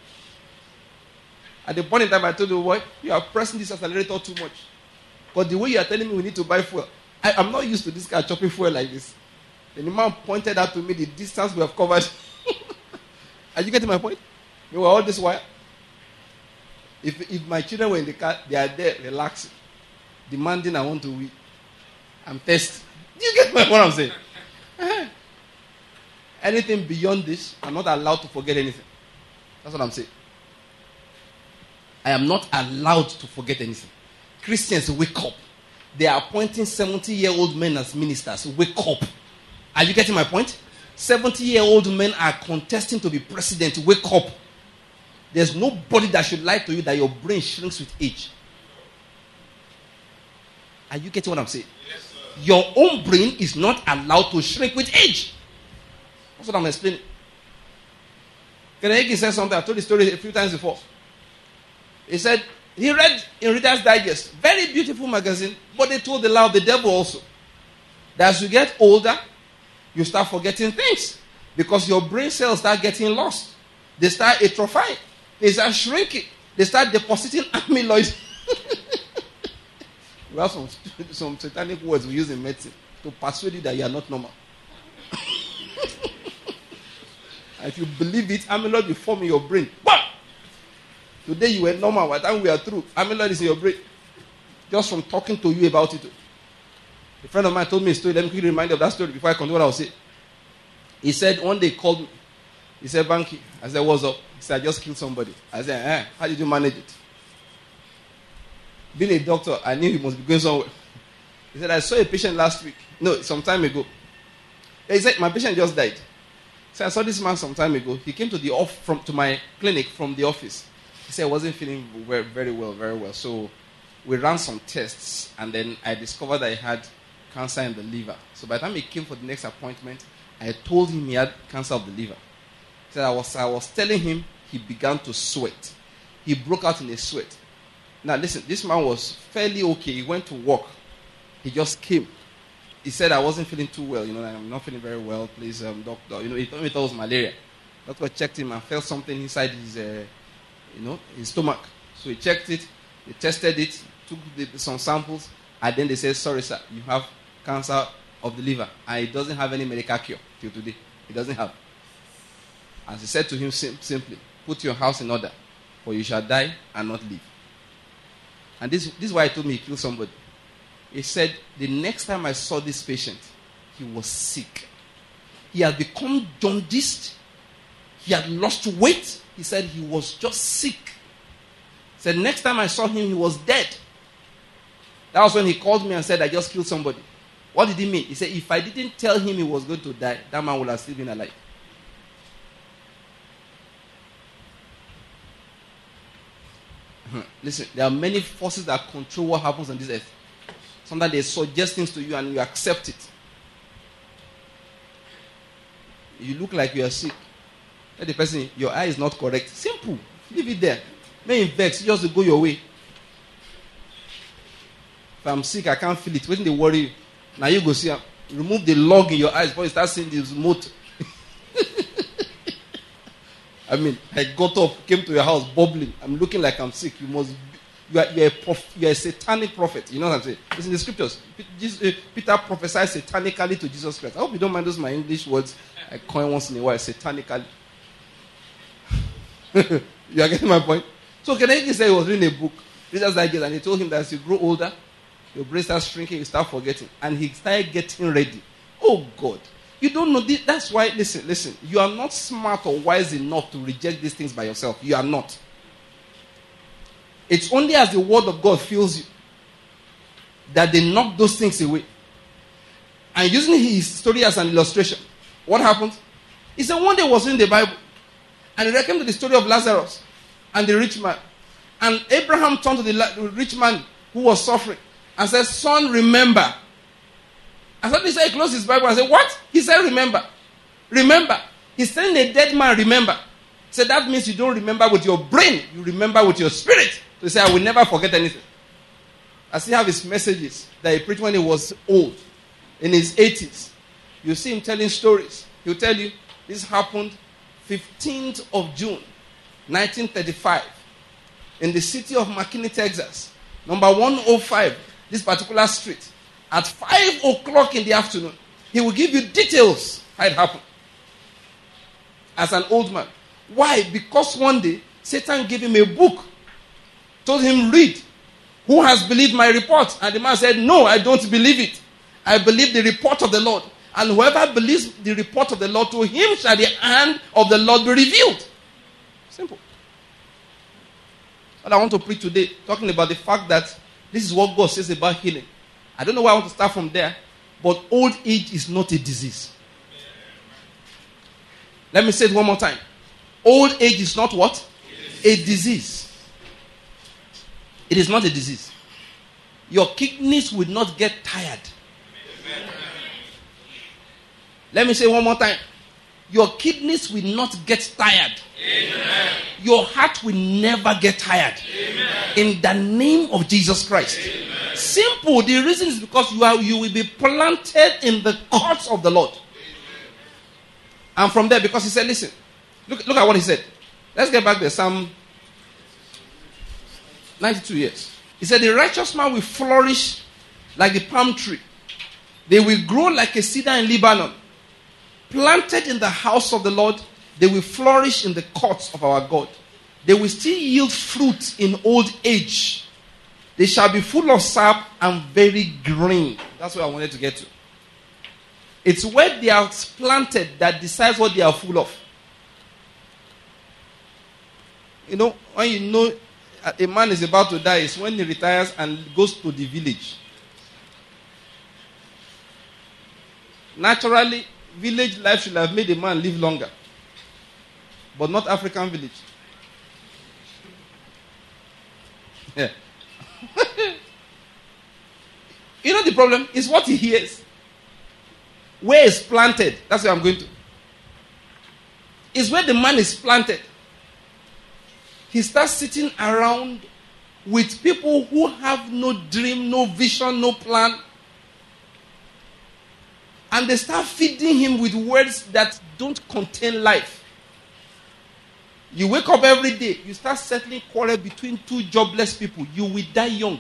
At the point in time, I told you, boy, you are pressing this accelerator too much. Because the way you are telling me we need to buy fuel, I'm not used to this guy chopping fuel like this. Then the man pointed out to me the distance we have covered. Are you getting my point? We were all this while. If my children were in the car, they are there relaxing, demanding I want to win. I'm thirsty. Do you get what I'm saying? Anything beyond this, I'm not allowed to forget anything. That's what I'm saying. I am not allowed to forget anything. Christians, wake up. They are appointing 70-year-old men as ministers. Wake up. Are you getting my point? 70-year-old men are contesting to be president. Wake up. There's nobody that should lie to you that your brain shrinks with age. Are you getting what I'm saying? Yes, sir. Your own brain is not allowed to shrink with age. That's what I'm explaining. Kenny said something. I told the story a few times before. He said he read in Reader's Digest, very beautiful magazine, but they told the lie of the devil also. That as you get older, you start forgetting things because your brain cells start getting lost. They start atrophying. They start shrinking. They start depositing amyloid. We have some satanic words we use in medicine to persuade you that you are not normal. And if you believe it, amyloid will form in your brain. Bam! Today you were normal. By the time we are through, amyloid is in your brain. Just from talking to you about it. A friend of mine told me a story. Let me quickly remind you of that story before I continue what I will say. He said one day he called me. He said, Banky. I said, what's up? He said, I just killed somebody. I said, how did you manage it? Being a doctor, I knew he must be going somewhere. He said, I saw a patient last week. No, some time ago. He said, my patient just died. So I saw this man some time ago. He came to to my clinic from the office. He said I wasn't feeling very well. So we ran some tests, and then I discovered that he had cancer in the liver. So by the time he came for the next appointment, I told him he had cancer of the liver. So I was telling him, he began to sweat. He broke out in a sweat. Now listen, this man was fairly okay. He went to work. He just came. He said, I wasn't feeling too well. I'm not feeling very well. Please, doctor. He told me it was malaria. Doctor checked him and felt something inside his, his stomach. So he checked it. They tested it, took some samples, and then they said, sorry, sir, you have cancer of the liver. And it doesn't have any medical cure till today. It doesn't have. As he said to him simply, put your house in order, for you shall die and not live. And this is why he told me he killed somebody. He said, the next time I saw this patient, he was sick. He had become jaundiced. He had lost weight. He said he was just sick. He said, next time I saw him, he was dead. That was when he called me and said, I just killed somebody. What did he mean? He said, if I didn't tell him he was going to die, that man would have still been alive. Listen, there are many forces that control what happens on this earth. Sometimes they suggest things to you and you accept it. You look like you are sick. Tell the person, your eye is not correct. Simple. Leave it there. May vex, just to go your way. If I'm sick, I can't feel it. Waiting to worry you. Now you go see, remove the log in your eyes before you start seeing this motor. I got up, came to your house bubbling. I'm looking like I'm sick. You are a satanic prophet. You know what I'm saying? It's in the scriptures. Peter prophesied satanically to Jesus Christ. I hope you don't mind those my English words I coin once in a while. Satanically. You are getting my point? So Kennedy said he was reading a book. Reader's Digest, and he told him that as you grow older, your brain starts shrinking, you start forgetting. And he started getting ready. Oh God. You don't know this. That's why, listen. You are not smart or wise enough to reject these things by yourself. You are not. It's only as the word of God fills you that they knock those things away. And using his story as an illustration, what happened? He said one day was in the Bible, and he came to the story of Lazarus and the rich man. And Abraham turned to the rich man who was suffering and said, son, remember. And suddenly he said, he closed his Bible and said, what? He said, remember. Remember. He's telling a dead man, remember. He said, that means you don't remember with your brain. You remember with your spirit. So he said, I will never forget anything. I still have his messages that he preached when he was old, in his 80s. You see him telling stories. He'll tell you, this happened 15th of June, 1935, in the city of McKinney, Texas, number 105, this particular street. At 5 o'clock in the afternoon, he will give you details how it happened. As an old man. Why? Because one day, Satan gave him a book. Told him, read. Who has believed my report? And the man said, no, I don't believe it. I believe the report of the Lord. And whoever believes the report of the Lord, to him shall the hand of the Lord be revealed. Simple. What I want to preach today, talking about the fact that this is what God says about healing. I don't know why I want to start from there, but old age is not a disease. Let me say it one more time. Old age is not what? A disease. It is not a disease. Your kidneys will not get tired. Let me say one more time. Your kidneys will not get tired. Amen. Your heart will never get tired. Amen. In the name of Jesus Christ. Amen. Simple. The reason is because you will be planted in the courts of the Lord. Amen. And from there, because he said, listen, look at what he said. Let's get back there. Psalm 92 years. He said, the righteous man will flourish like the palm tree. They will grow like a cedar in Lebanon. Planted in the house of the Lord, they will flourish in the courts of our God. They will still yield fruit in old age. They shall be full of sap and very green. That's what I wanted to get to. It's where they are planted that decides what they are full of. You know, when you know a man is about to die, it's when he retires and goes to the village. Naturally, village life should have made a man live longer. But not African village. Yeah. You know the problem is what he hears. Where is planted? That's where I'm going to. It's where the man is planted. He starts sitting around with people who have no dream, no vision, no plan. And they start feeding him with words that don't contain life. You wake up every day, you start settling quarrel between two jobless people. You will die young.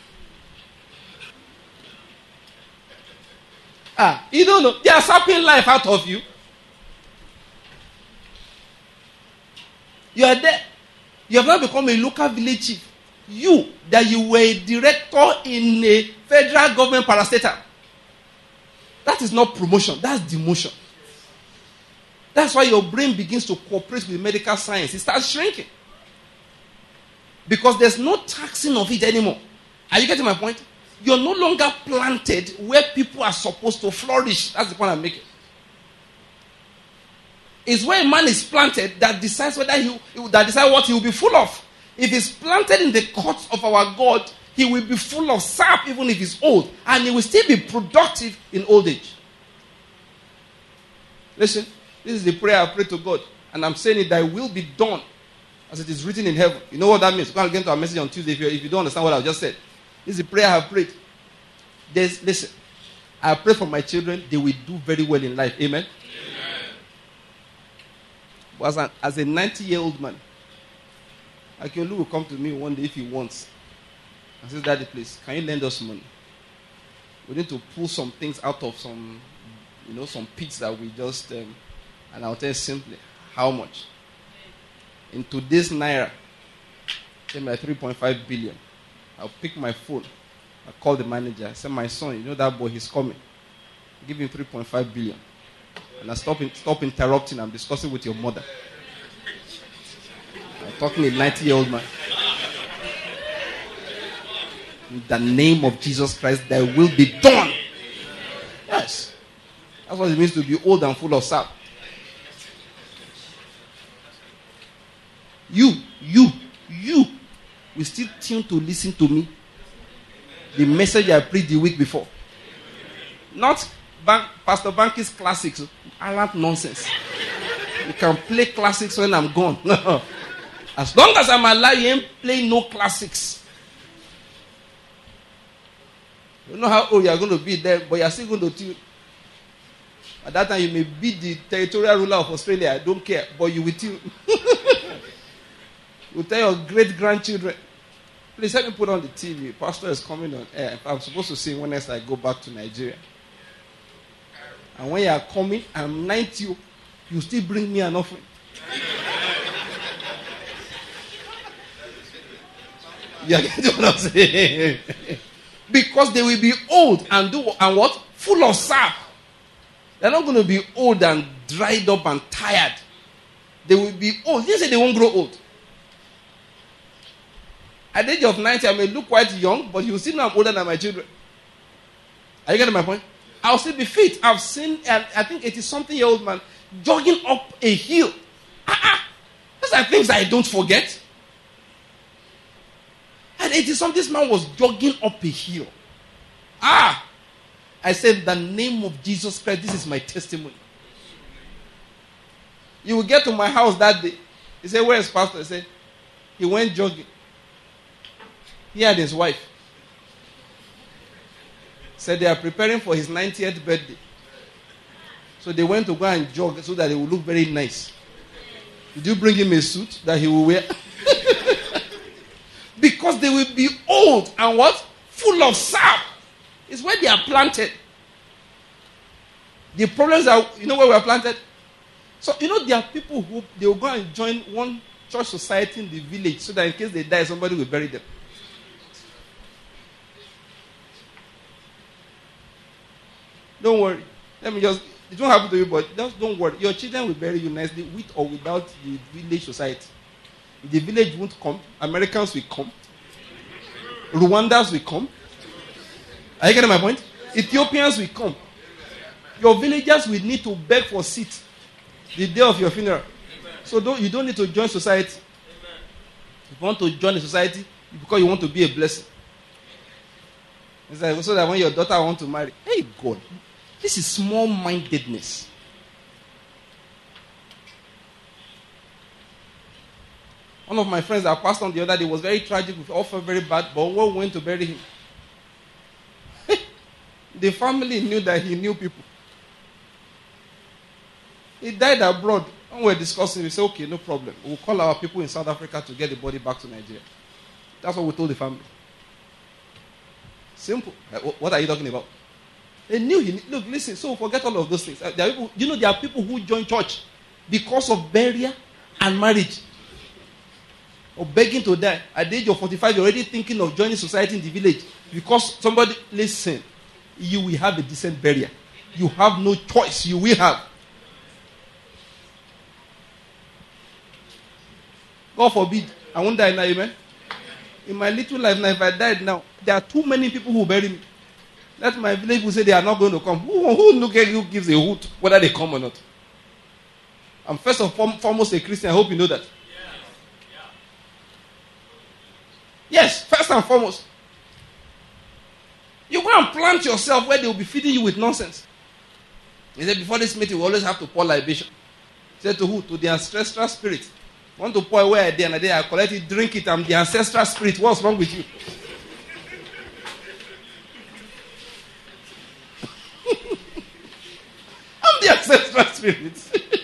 You don't know. They are sapping life out of you. You are there. You have now become a local village chief. You, that you were a director in a federal government parastatal. That is not promotion. That's demotion. That's why your brain begins to cooperate with medical science. It starts shrinking. Because there's no taxing of it anymore. Are you getting my point? You're no longer planted where people are supposed to flourish. That's the point I'm making. It's where a man is planted that decides what he will be full of. If he's planted in the courts of our God, he will be full of sap even if he's old. And he will still be productive in old age. Listen, this is the prayer I pray to God. And I'm saying it, thy will be done as it is written in heaven. You know what that means? We're going to get into our message on Tuesday if you don't understand what I just said. This is the prayer I have prayed. Listen, I pray for my children. They will do very well in life. Amen? Amen. But as a 90-year-old man, Akiolu will come to me one day if he wants. And says, Daddy, please, can you lend us money? We need to pull some things out of some pits that we just, and I'll tell you simply, how much? In today's Naira, say my 3.5 billion. I'll pick my phone. I'll call the manager. I say, my son, you know that boy, he's coming. Give him 3.5 billion. And I stop interrupting. I'm discussing with your mother. I'm talking to a 90-year-old man. In the name of Jesus Christ, thy will be done. Yes. That's what it means to be old and full of sap. You will still tune to listen to me. The message I preached the week before. Not Pastor Banky's classics. I like nonsense. You can play classics when I'm gone. As long as I'm alive, you ain't playing no classics. You don't know how old you are going to be there, but you are still going to tune. At that time, you may be the territorial ruler of Australia. I don't care, but you will tune. You tell your great-grandchildren, please help me put on the TV. Pastor is coming on air. I'm supposed to sing when next I go back to Nigeria. And when you are coming, I'm 90. You still bring me an offering. You are getting what I'm saying? Because they will be old and what? Full of sap. They're not going to be old and dried up and tired. They will be old. You say they won't grow old. At the age of 90, I may look quite young, but you see now I'm older than my children. Are you getting my point? I'll still be fit. I've seen, I think 80-something-year-old man jogging up a hill. Those are things I don't forget. At 80-something, this man was jogging up a hill. I said, the name of Jesus Christ, this is my testimony. You will get to my house that day. He said, where is pastor? He said, he went jogging. He had his wife. Said they are preparing for his 90th birthday. So they went to go and jog so that he would look very nice. Did you bring him a suit that he will wear? Because they will be old and what? Full of sap. It's where they are planted. The problems are, you know where we are planted? So, you know, there are people who, they will go and join one church society in the village so that in case they die, somebody will bury them. Don't worry. Let me just, it won't happen to you, but just don't worry. Your children will bury you nicely with or without the village society. The village won't come. Americans will come. Rwandans will come. Are you getting my point? Ethiopians will come. Your villagers will need to beg for seats the day of your funeral. So you don't need to join society. If you want to join the society, because you want to be a blessing. It's like, so that when your daughter wants to marry, hey God, this is small-mindedness. One of my friends that passed on the other day was very tragic. We all felt very bad, but when we went to bury him, the family knew that he knew people. He died abroad. When we were discussing, we said, okay, no problem. We'll call our people in South Africa to get the body back to Nigeria. That's what we told the family. Simple. What are you talking about? They knew he... Look, listen, so forget all of those things. There are people, there are people who join church because of burial and marriage. Or begging to die. At the age of 45, you're already thinking of joining society in the village. Because somebody... Listen, you will have a decent burial. You have no choice. You will have. God forbid, I won't die now, amen? In my little life now, if I died now, there are too many people who bury me. Let my village will say they are not going to come. Who gives a hoot whether they come or not? I'm first and foremost a Christian. I hope you know that. Yes, first and foremost. You go and plant yourself where they will be feeding you with nonsense. He said, before this meeting, we always have to pour libation. He said to who? To the ancestral spirit. Want to pour away a day and a day, I collect it, drink it, I'm the ancestral spirit. What's wrong with you? I'm the ancestral spirit.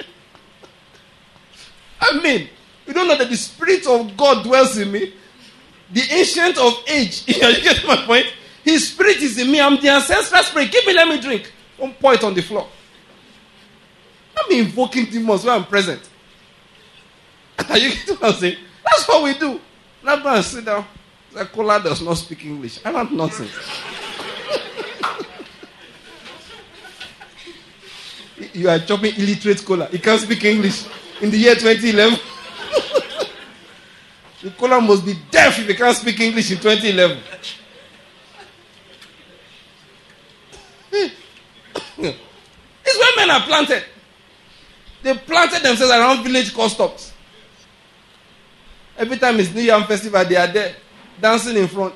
I mean, you don't know that the spirit of God dwells in me? The ancient of age. You get my point? His spirit is in me. I'm the ancestral spirit. Give me, let me drink. Don't pour it on the floor. I'm invoking demons when I'm present. Are you getting what I'm saying? That's what we do. Now go and sit down. The Kola does not speak English. I want nonsense. You are chopping illiterate Kola. He can't speak English. In the year 2011. The Kola must be deaf if he can't speak English in 2011. It's where men are planted. They planted themselves around village customs. Every time it's New Year Festival, they are there, dancing in front.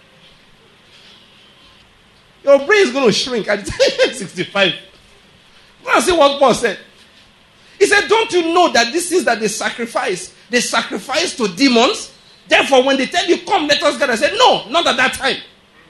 Your brain is going to shrink at the time of 65. Go and see what Paul said. He said, don't you know that this is that they sacrifice to demons? Therefore, when they tell you, come, let us gather, I said, no, not at that time.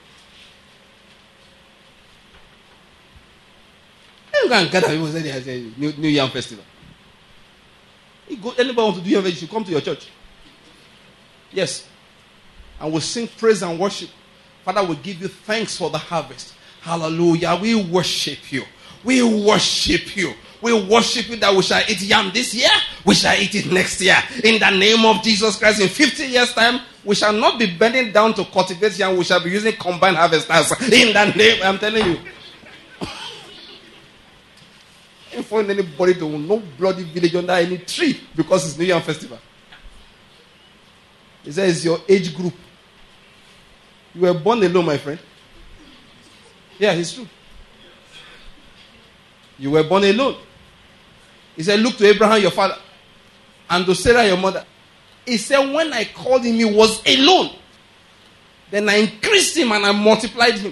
You can gather people say they have a New Year Festival. Anybody want to do your you should come to your church. Yes. And we'll sing praise and worship. Father, we give you thanks for the harvest. Hallelujah. We worship you. We worship you. We worship you that we shall eat yam this year. We shall eat it next year. In the name of Jesus Christ, in 50 years' time, we shall not be bending down to cultivate yam. We shall be using combined harvesters. In the name, I'm telling you. I don't find anybody to no bloody village under any tree because it's New Year Festival. He says it's your age group. You were born alone, my friend. Yeah, it's true. You were born alone. He said, look to Abraham, your father, and to Sarah, your mother. He said, when I called him, he was alone. Then I increased him and I multiplied him.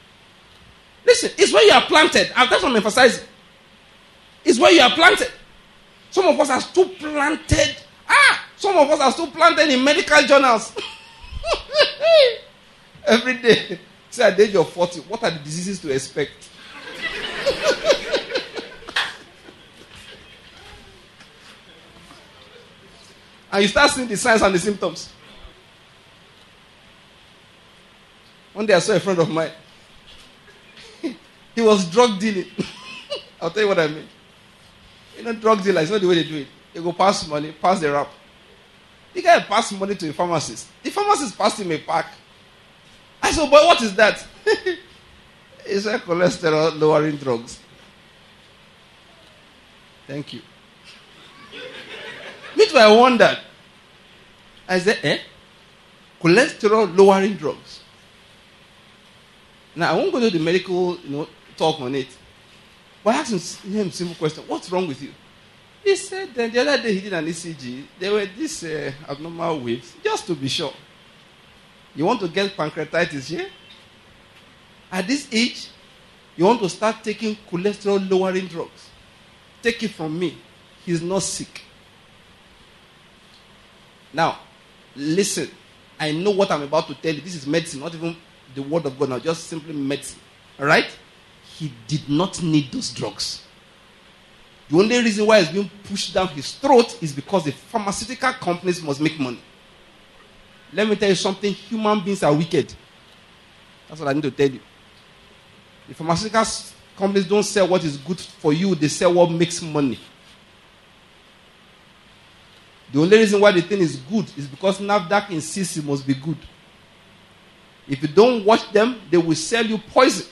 Listen, it's where you are planted. That's what I'm emphasizing. It's where you are planted. Some of us are still planted. Some of us are still planted in medical journals. Every day. Say at the age of 40, what are the diseases to expect? And you start seeing the signs and the symptoms. One day I saw a friend of mine. He was drug dealing. I'll tell you what I mean. Drug dealer is not the way they do it. They go pass money, pass the rap. The guy passed money to a pharmacist. The pharmacist passed him a pack. I said, boy, what is that? He said, cholesterol lowering drugs. Thank you. Me too, I wondered. I said, cholesterol lowering drugs. Now, I won't go to the medical, talk on it. But I asked him a simple question. What's wrong with you? He said that the other day he did an ECG. There were these abnormal waves, just to be sure. You want to get pancreatitis here? At this age, you want to start taking cholesterol lowering drugs. Take it from me. He's not sick. Now, listen. I know what I'm about to tell you. This is medicine, not even the word of God now, just simply medicine. All right? He did not need those drugs. The only reason why it's being pushed down his throat is because the pharmaceutical companies must make money. Let me tell you something. Human beings are wicked. That's what I need to tell you. The pharmaceutical companies don't sell what is good for you. They sell what makes money. The only reason why the thing is good is because NAFDAC insists it must be good. If you don't watch them, they will sell you poison.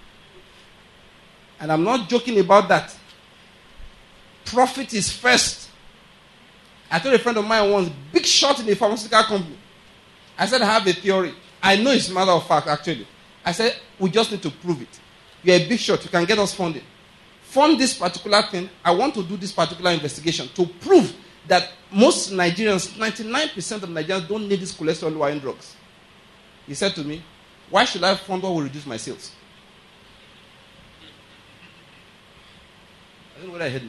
And I'm not joking about that. Profit is first. I told a friend of mine once, big shot in a pharmaceutical company. I said, I have a theory. I know it's a matter of fact, actually. I said, we just need to prove it. You're a big shot. You can get us funding. Fund this particular thing. I want to do this particular investigation to prove that most Nigerians, 99% of Nigerians don't need these cholesterol lowering drugs. He said to me, why should I fund what will reduce my sales? I don't know what I heard.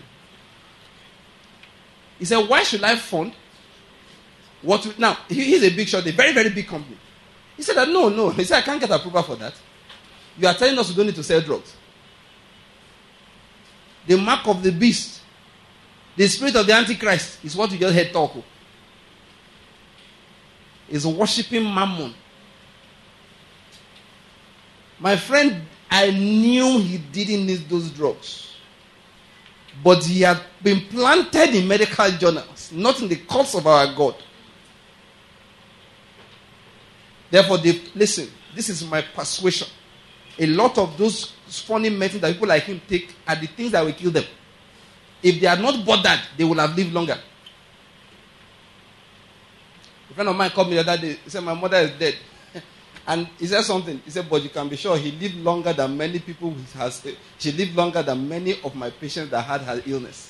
He said, why should I fund what? Now, he's a big shot, a very, very big company. He said that, no. He said, I can't get approval for that. You are telling us we don't need to sell drugs. The mark of the beast, the spirit of the Antichrist is what you just heard talk of. Is worshipping mammon. My friend, I knew he didn't need those drugs. But he had been planted in medical journals, not in the courts of our God. Therefore, listen, this is my persuasion. A lot of those funny medicines that people like him take are the things that will kill them. If they are not bothered, they will have lived longer. A friend of mine called me the other day. He said, my mother is dead. And he said something. He said, but you can be sure he lived longer than many people. She lived longer than many of my patients that had her illness.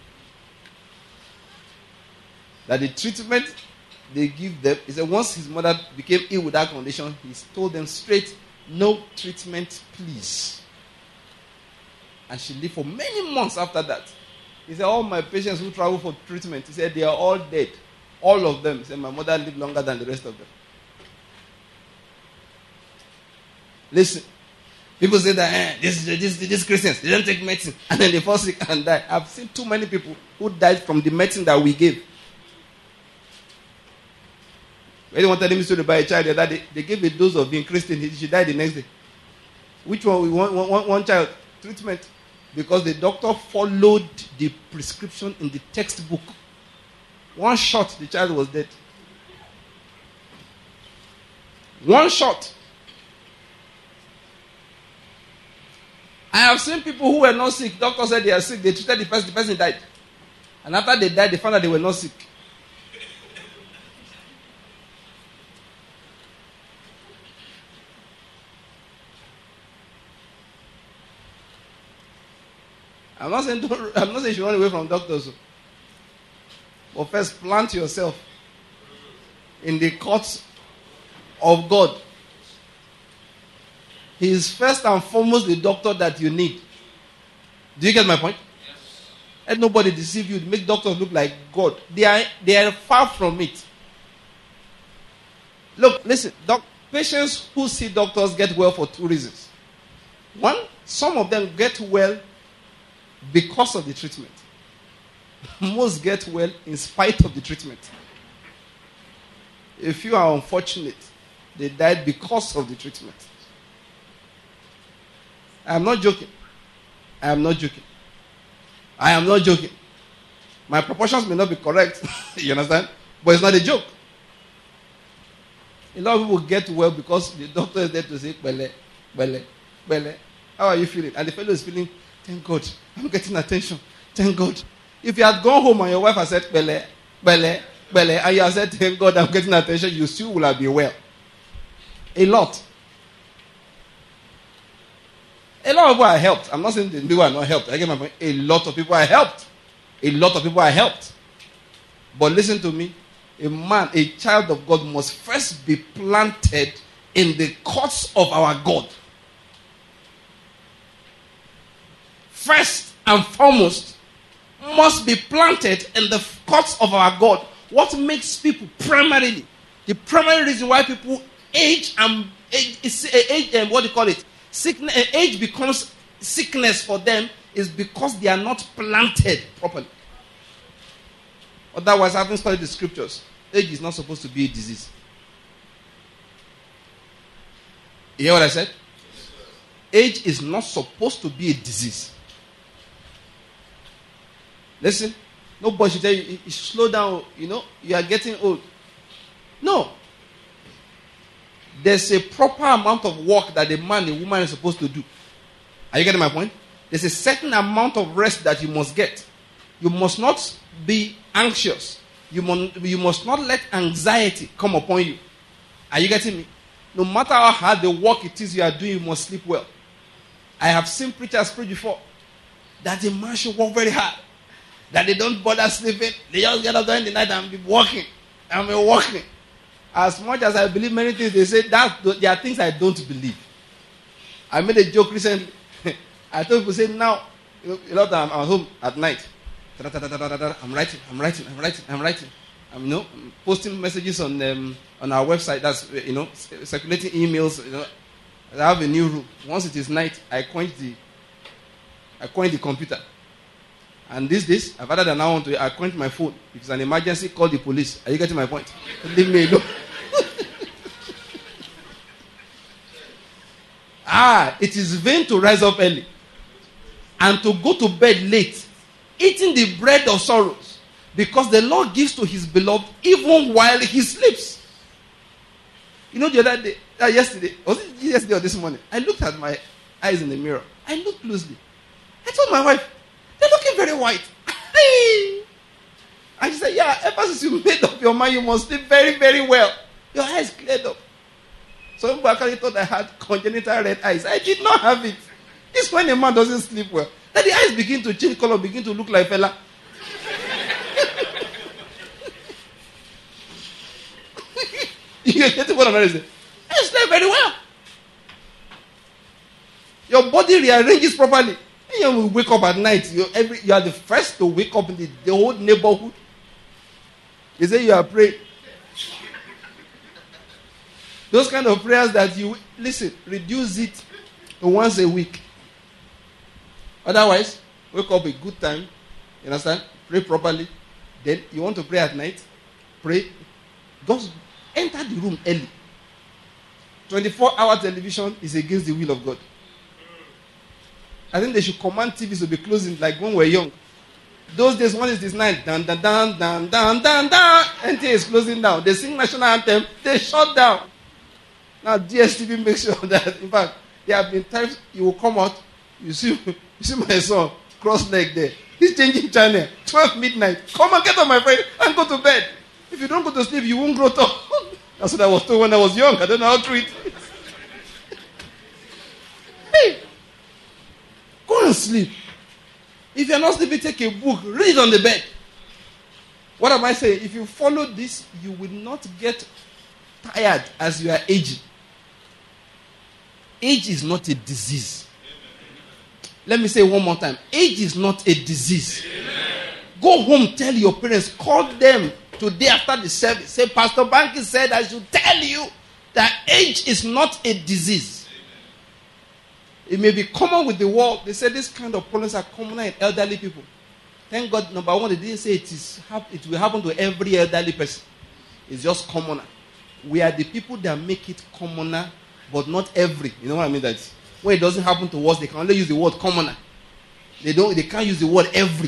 That the treatment they give them, he said once his mother became ill with that condition, he told them straight, no treatment, please. And she lived for many months after that. He said, all my patients who travel for treatment, he said, they are all dead. All of them. He said, my mother lived longer than the rest of them. Listen, people say that these Christians, they don't take medicine and then they fall sick and die. I've seen too many people who died from the medicine that we gave. When they wanted me to buy a child the other day, they gave a dose of Vincristine. She died the next day. Which one? We want one child treatment because the doctor followed the prescription in the textbook. One shot, the child was dead. One shot. I have seen people who were not sick. Doctor said they are sick. They treated the person died. And after they died, they found out they were not sick. I'm not saying you should run away from doctors. But first, plant yourself in the courts of God. He is first and foremost the doctor that you need. Do you get my point? Yes. Let nobody deceive you. Make doctors look like God. They are far from it. Look, listen. Patients who see doctors get well for two reasons. One, some of them get well because of the treatment. Most get well in spite of the treatment. A few are unfortunate. They died because of the treatment. I am not joking. I am not joking. I am not joking. My proportions may not be correct. You understand? But it's not a joke. A lot of people get well because the doctor is there to say, Bele, Bele, Bele. How are you feeling? And the fellow is feeling, thank God, I'm getting attention. Thank God. If you had gone home and your wife had said, Bele, Bele, Bele, and you had said, thank God, I'm getting attention, you still will have been well. A lot. A lot of people are helped. I'm not saying the people are not helped. I get my point. A lot of people are helped. A lot of people are helped. But listen to me. A child of God must first be planted in the courts of our God. First and foremost, must be planted in the courts of our God. What makes people primarily, the primary reason why people age, what do you call it? Sickness, age becomes sickness for them is because they are not planted properly. Otherwise, having studied the scriptures, age is not supposed to be a disease. You hear what I said? Age is not supposed to be a disease. Listen, nobody should tell you, slow down, you are getting old. No. There's a proper amount of work that a man and woman is supposed to do. Are you getting my point? There's a certain amount of rest that you must get. You must not be anxious. You must not let anxiety come upon you. Are you getting me? No matter how hard the work it is you are doing, you must sleep well. I have seen preachers preach before that a man should work very hard. That they don't bother sleeping. They just get up during the night and be working. And be working. As much as I believe many things, they say that there are things I don't believe. I made a joke recently. I told people, say now, a lot of time I'm home at night. I'm writing. I'm posting messages on our website. That's circulating emails. I have a new room. Once it is night, I quench the computer. And this, I've added an hour to it. I quench my phone. If it's an emergency, call the police. Are you getting my point? Leave me alone. It is vain to rise up early and to go to bed late, eating the bread of sorrows, because the Lord gives to his beloved even while he sleeps. The other day, yesterday, was it yesterday or this morning? I looked at my eyes in the mirror. I looked closely. I told my wife, they're looking very white. And she said, yeah, ever since you made up your mind, you must sleep very, very well. Your eyes cleared up. Some people actually thought I had congenital red eyes. I did not have it. It's when a man doesn't sleep well that the eyes begin to change color, begin to look like fella. You get what I'm saying? I sleep very well. Your body rearranges properly. And you will wake up at night. You are the first to wake up in the whole neighborhood. They say you are praying. Those kind of prayers that you, reduce it to once a week. Otherwise, wake up a good time. You understand? Pray properly. Then you want to pray at night. Pray. Just enter the room early. 24-hour television is against the will of God. I think they should command TVs to be closing like when we were young. Those days, when it's this night, dan dan dan dan dan dan dan, NTA is closing down. They sing national anthem, they shut down. Now DSTV makes sure that, in fact, there have been times you will come out, you see my son cross-legged there. He's changing channel, 12 midnight. Come and get on, my friend, and go to bed. If you don't go to sleep, you won't grow tall. That's what I was told when I was young. I don't know how true it is. Hey, go and sleep. If you're not sleeping, take a book, read it on the bed. What am I saying? If you follow this, you will not get tired as you are aging. Age is not a disease. Let me say one more time. Age is not a disease. Go home, tell your parents, call them today after the service. Say, Pastor Banky said I should tell you that age is not a disease. It may be common with the world. They say this kind of problems are common in elderly people. Thank God, number one, they didn't say it will happen to every elderly person. It's just commoner. We are the people that make it commoner, but not every. You know what I mean? That when it doesn't happen to us, they can only use the word commoner. They can't use the word every.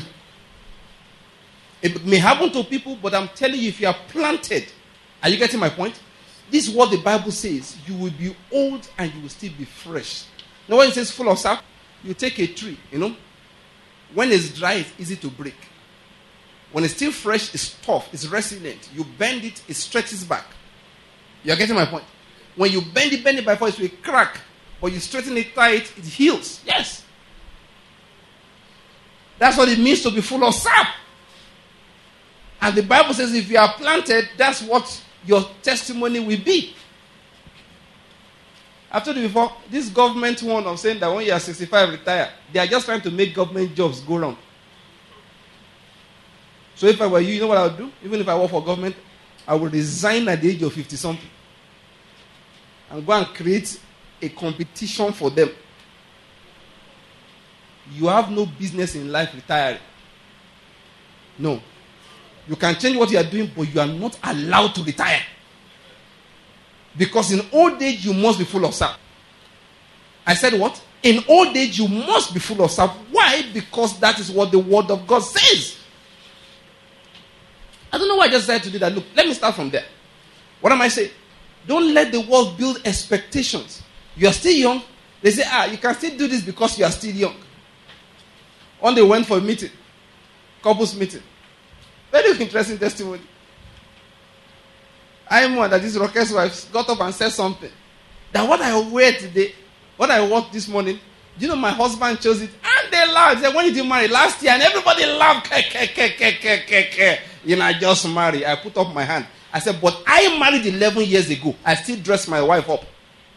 It may happen to people, but I'm telling you, if you are planted, are you getting my point? This is what the Bible says. You will be old and you will still be fresh. Now when it says full of sap, you take a tree, when it's dry, it's easy to break. When it's still fresh, it's tough, it's resilient. You bend it, it stretches back. You're getting my point? When you bend it by force, it will crack. But you straighten it tight, it heals. Yes. That's what it means to be full of sap. And the Bible says if you are planted, that's what your testimony will be. I've told you before, this government one of saying that when you are 65, retire. They are just trying to make government jobs go round. So if I were you know what I would do? Even if I work for government, I would resign at the age of 50-something. And go and create a competition for them. You have no business in life retiring. No. You can change what you are doing, but you are not allowed to retire. Because in old age, you must be full of sap. I said what? In old age, you must be full of sap. Why? Because that is what the word of God says. I don't know why I just said to do that. Look, let me start from there. What am I saying? Don't let the world build expectations. You are still young. They say, you can still do this because you are still young. One day went for a meeting. Couples meeting. Very interesting testimony. I'm one that this Rocket's wife got up and said something. That what I wear today, what I wore this morning, do you know my husband chose it? And they laughed. They said, when did you marry? Last year. And everybody laughed. I just married. I put up my hand. I said, but I married 11 years ago. I still dress my wife up.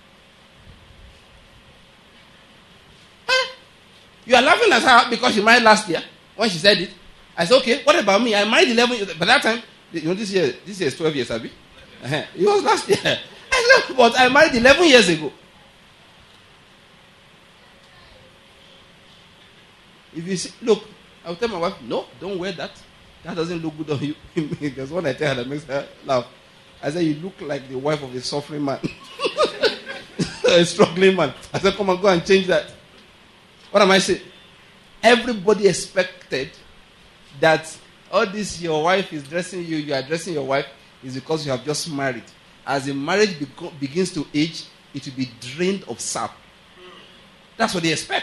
You are laughing at her because she married last year when she said it. I said, okay, what about me? I married 11 years. By that time, this year is 12 years, Abi. It was last year. I said, but I married 11 years ago. If you see, look, I will tell my wife, no, don't wear that. That doesn't look good on you. There's one I tell her that makes her laugh. I said, you look like the wife of a suffering man. A struggling man. I said, come on, go and change that. What am I saying? Everybody expected that all this your wife is dressing you, you are dressing your wife, is because you have just married. As the marriage begins to age, it will be drained of sap. That's what they expect.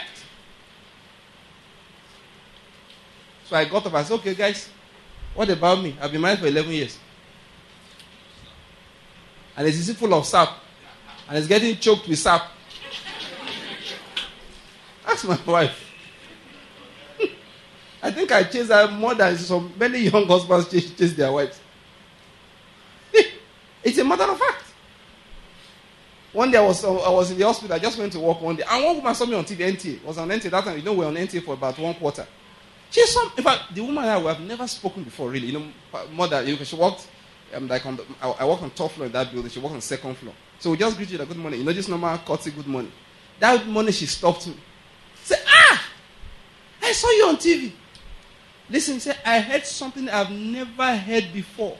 So I got up and said, okay guys, what about me? I've been married for 11 years. And it's full of sap. And it's getting choked with sap. Ask my wife. I think I chased her more than many young husbands chase their wives. It's a matter of fact. One day I was in the hospital. I just went to work one day. And one woman saw me on TV, NTA. It was on NTA that time. We were on NTA for about 1 quarter. She saw, in fact, the woman I have never spoken before, really. More than, she worked, I worked on top floor in that building. She worked on second floor. So we just greeted her, good morning. Just normal courtesy, good morning. That morning she stopped me. Said, I saw you on TV. Listen, he said, I heard something I've never heard before.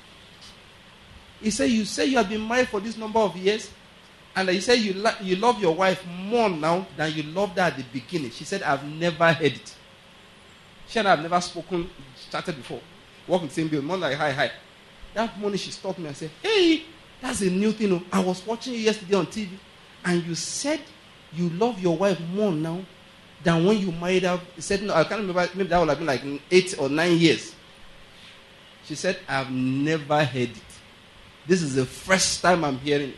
He said, you say you have been married for this number of years, and he said you love your wife more now than you loved her at the beginning. She said, I've never heard it. She and I have never started before. Work in the same building, more like hi. That morning she stopped me and said, hey, that's a new thing. I was watching you yesterday on TV, and you said you love your wife more now than when you married her. He said, no, I can't remember, maybe that would have been like 8 or 9 years. She said, I've never heard it. This is the first time I'm hearing it.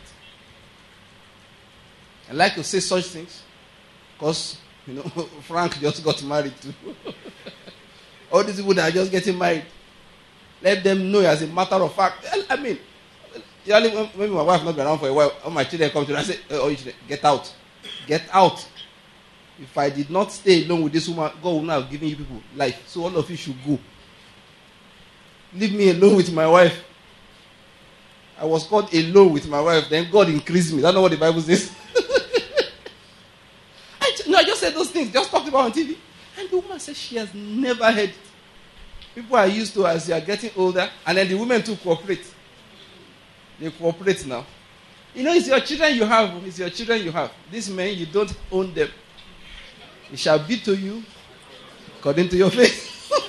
I like to say such things because, Frank just got married too. All these people that are just getting married, let them know as a matter of fact. I mean, when my wife not been around for a while, all my children come to me, I say, oh, you should get out. Get out. If I did not stay alone with this woman, God would not have given you people life. So all of you should go. leave me alone with my wife. I was called alone with my wife. Then God increased me. That's not what the Bible says. I just said those things. Just talked about on TV. And the woman said she has never heard it. People are used to as they are getting older. And then the women too cooperate. They cooperate now. You know, it's your children you have. It's your children you have. These men, you don't own them. It shall be to you according to your faith.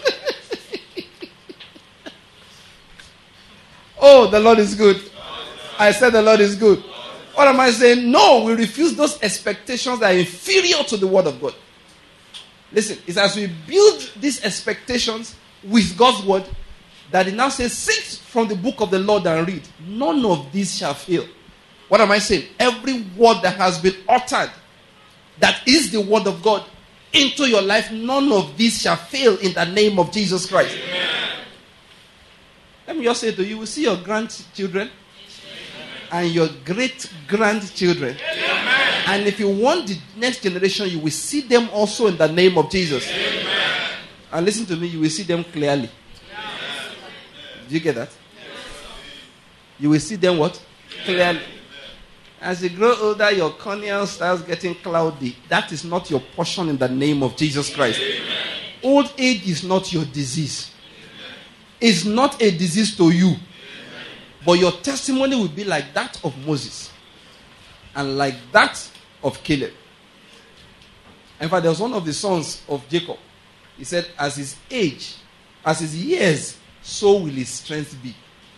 Oh, the Lord is good. I said the Lord is good. What am I saying? No, we refuse those expectations that are inferior to the word of God. Listen, it's as we build these expectations with God's word that it now says, seek from the book of the Lord and read. None of these shall fail. What am I saying? Every word that has been uttered, that is the word of God, into your life, none of these shall fail in the name of Jesus Christ. Amen. Let me just say to you, you will see your grandchildren and your great-grandchildren. Amen. And if you want the next generation, you will see them also in the name of Jesus. Amen. And listen to me, you will see them clearly. Yes. Do you get that? Yes. You will see them what? Clearly. As you grow older, your cornea starts getting cloudy. That is not your portion in the name of Jesus Christ. Amen. Old age is not your disease. It's not a disease to you. But your testimony will be like that of Moses. And like that of Caleb. In fact, there was one of the sons of Jacob. He said, as his age, as his years, so will his strength be.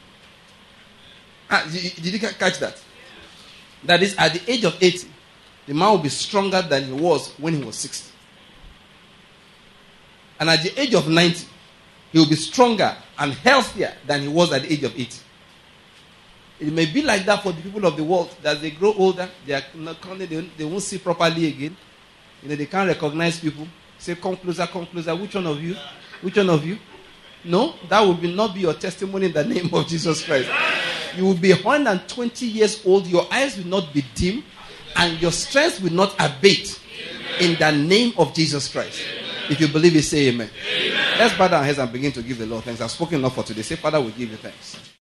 Did you catch that? That is, at the age of 80, the man will be stronger than he was when he was 60. And at the age of 90, he will be stronger and healthier than he was at the age of 80. It may be like that for the people of the world. That they grow older, they won't see properly again. You know, they can't recognize people. Say, come closer, come closer. Which one of you? Which one of you? No, that will not be your testimony in the name of Jesus Christ. You will be 120 years old. Your eyes will not be dim. And your strength will not abate. In the name of Jesus Christ. If you believe it, say amen. Let's bow our heads and begin to give the Lord thanks. I've spoken enough for today. Say, Father, we give you thanks.